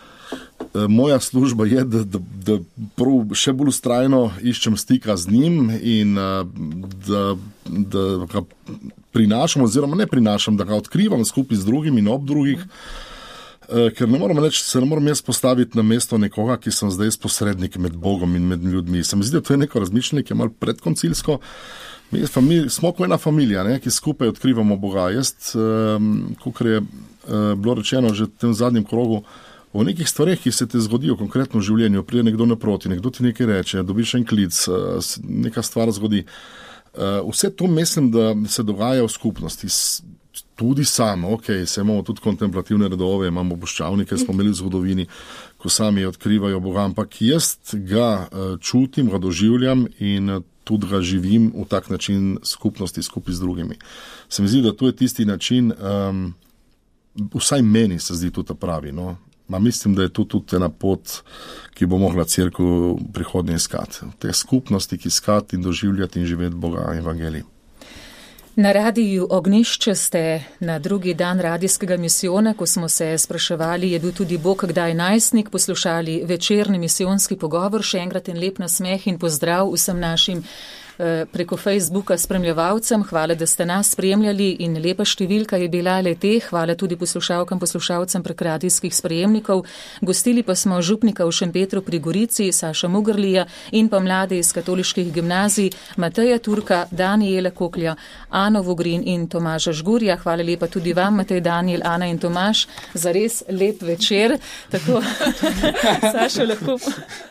moja služba je, da, da, da prav še bolj ustrajno iščem stika z njim in uh, da, da ga prinašam oziroma ne prinašam, da ga odkrivam skupaj z drugim in ob drugih. Ker ne moram reči, se ne moram jaz postaviti na mesto nekoga, ki sem zdaj posrednik med Bogom in med ljudmi. Se mi zdi, da to je neko razmišljanje, ki je malo predkoncilsko. Mi famili, smo kot ena familija, ne, ki skupaj odkrivamo Boga. Jaz, um, kakor je uh, bilo rečeno že v tem zadnjem krogu, o nekih stvareh, ki se te zgodijo konkretno v življenju, pride nekdo naproti, nekdo ti nekaj reče, dobiš en klic, uh, neka stvar zgodi. Uh, vse to mislim, da se dogaja v skupnosti. Tudi samo, ok, se imamo tudi kontemplativne redove, imamo boščavnike, smo imeli v zgodovini, ko sami odkrivajo Boga, ampak jaz ga uh, čutim, ga doživljam in uh, tudi ga živim v tak način skupnosti skupaj z drugimi. Se mi zdi, da to je tisti način, um, vsaj meni se zdi tudi pravi, no. Ma mislim, da je to tudi ena pot, ki bo mogla cerkev prihodnje iskati. Te skupnosti, ki iskati in doživljati in živeti Boga evangelij. Na radiju Ognišče ste na drugi dan radijskega misijona, ko smo se spraševali, je bil tudi Bog kdaj najstnik, poslušali večerni misijonski pogovor, še enkrat en lep nasmeh in pozdrav vsem našim preko Facebooka spremljevalcem. Hvala, da ste nas spremljali in lepa številka je bila le te. Hvala tudi poslušalkam, poslušalcem prek radijskih sprejemnikov. Gostili pa smo župnika v Šempetru pri Gorici, Saša Mugrlija in pa mlade iz katoliških gimnazij, Mateja Turka, Danijela Koklja, Ano Vogrin in Tomaža Žgurja. Hvala lepa tudi vam, Matej, Danijel, Ana in Tomaž, za res lep večer. Tako, Saša, lahko...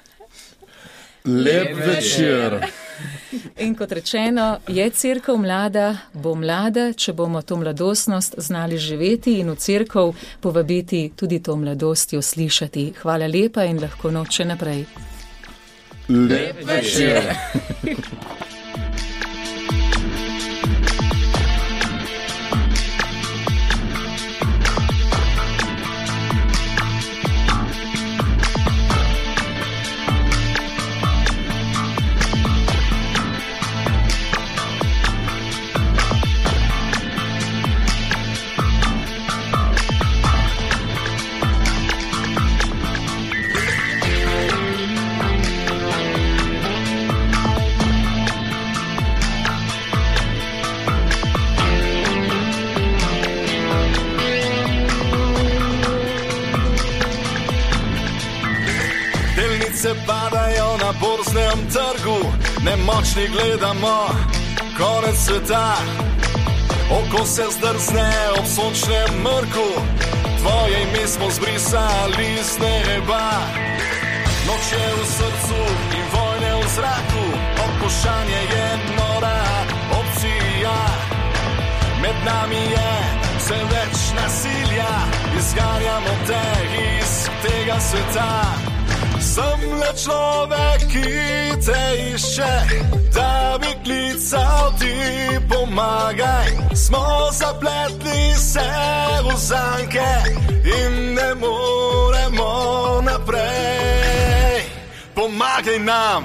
Lep večer. In kot rečeno, je cerkev mlada, bo mlada, če bomo to mladostnost znali živeti in v cerkev povabiti tudi to mladostjo slišati. Hvala lepa in lahko noč še naprej. Lep večer. delnice padajo na borznem trgu, nemočni gledamo konec sveta. Oko se zdrzne ob sončnem mrku, tvoje ime smo zbrisali z neba. Noč je v srcu in vojne v zraku, obkošanje je nora opcija. Med nami je vse več nasilja, izganjamo te iz tega sveta. Sem le človek, ki te išče, da bi klical ti pomagaj. Smo zapletli se v zanke in ne moremo naprej. Pomagaj nam.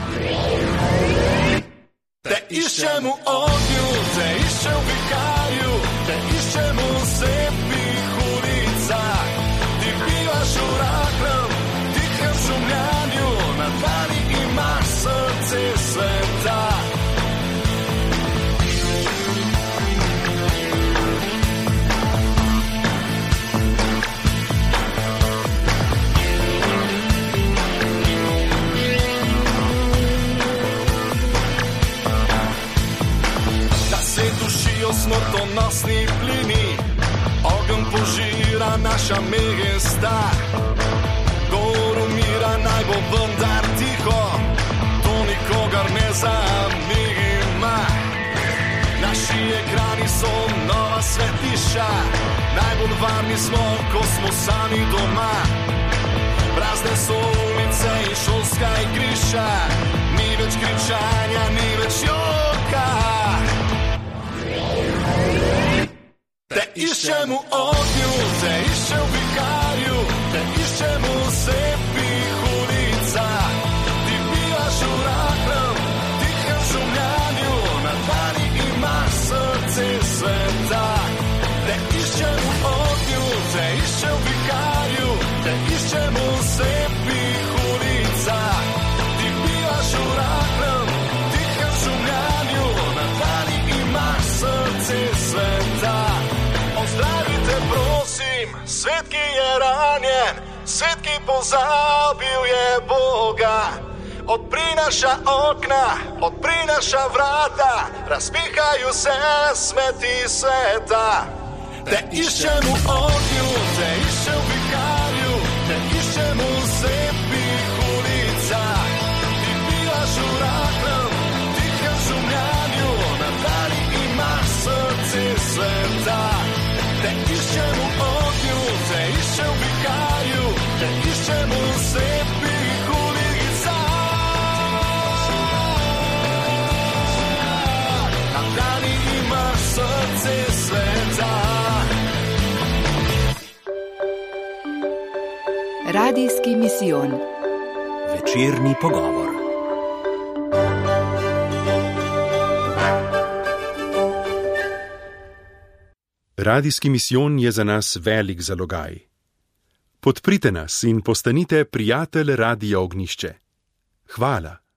Te iščem v ognju, te iščem v viharju, te iščem v slepih ulicah. Ti bivaš v rahlem, tihem šumljanju, na dlani imaš srce sveta. Smrtonosni plini, ogenj požira naša mesta. Gor umira, naj bo vendar tiho, to nikogar ne zanima. Naši ekrani so nova svetišča, najbolj varni smo, ko smo sami doma. Prazne so ulice in šolska igrišča, ni več kričanja, ni več joka. Te iščem v ognju, te iščem v viharju, te iščem v slepih ulicah. Ti bivaš v rahlem, tihem šumljanju, na dlani imaš srce sveta. Te iščem v ognju, te iščem v viharju, te iščem v slepih ulicah. Ti bivaš v rahlem, tihem šumljanju, na dlani imaš srce sveta. Ozdravite, prosim, svet, ki je ranjen, svet, ki pozabil je Boga. Odpri naša okna, odpri naša vrata, razpihajo se smeti sveta. Te iščem v ognju, te iščem v viharju, te iščem v slepih ulicah. Ti bivaš v rahlem, tihem šumljanju, na dlani imaš srce sveta. Te iščem v ognju, te iščem v viharju, te iščem v slepih ulicah. Na dlani imaš srce sveta. Radijski misijon. Večerni pogovor. Radijski misijon je za nas velik zalogaj. Podprite nas in postanite prijatelj Radia Ognjišče. Hvala.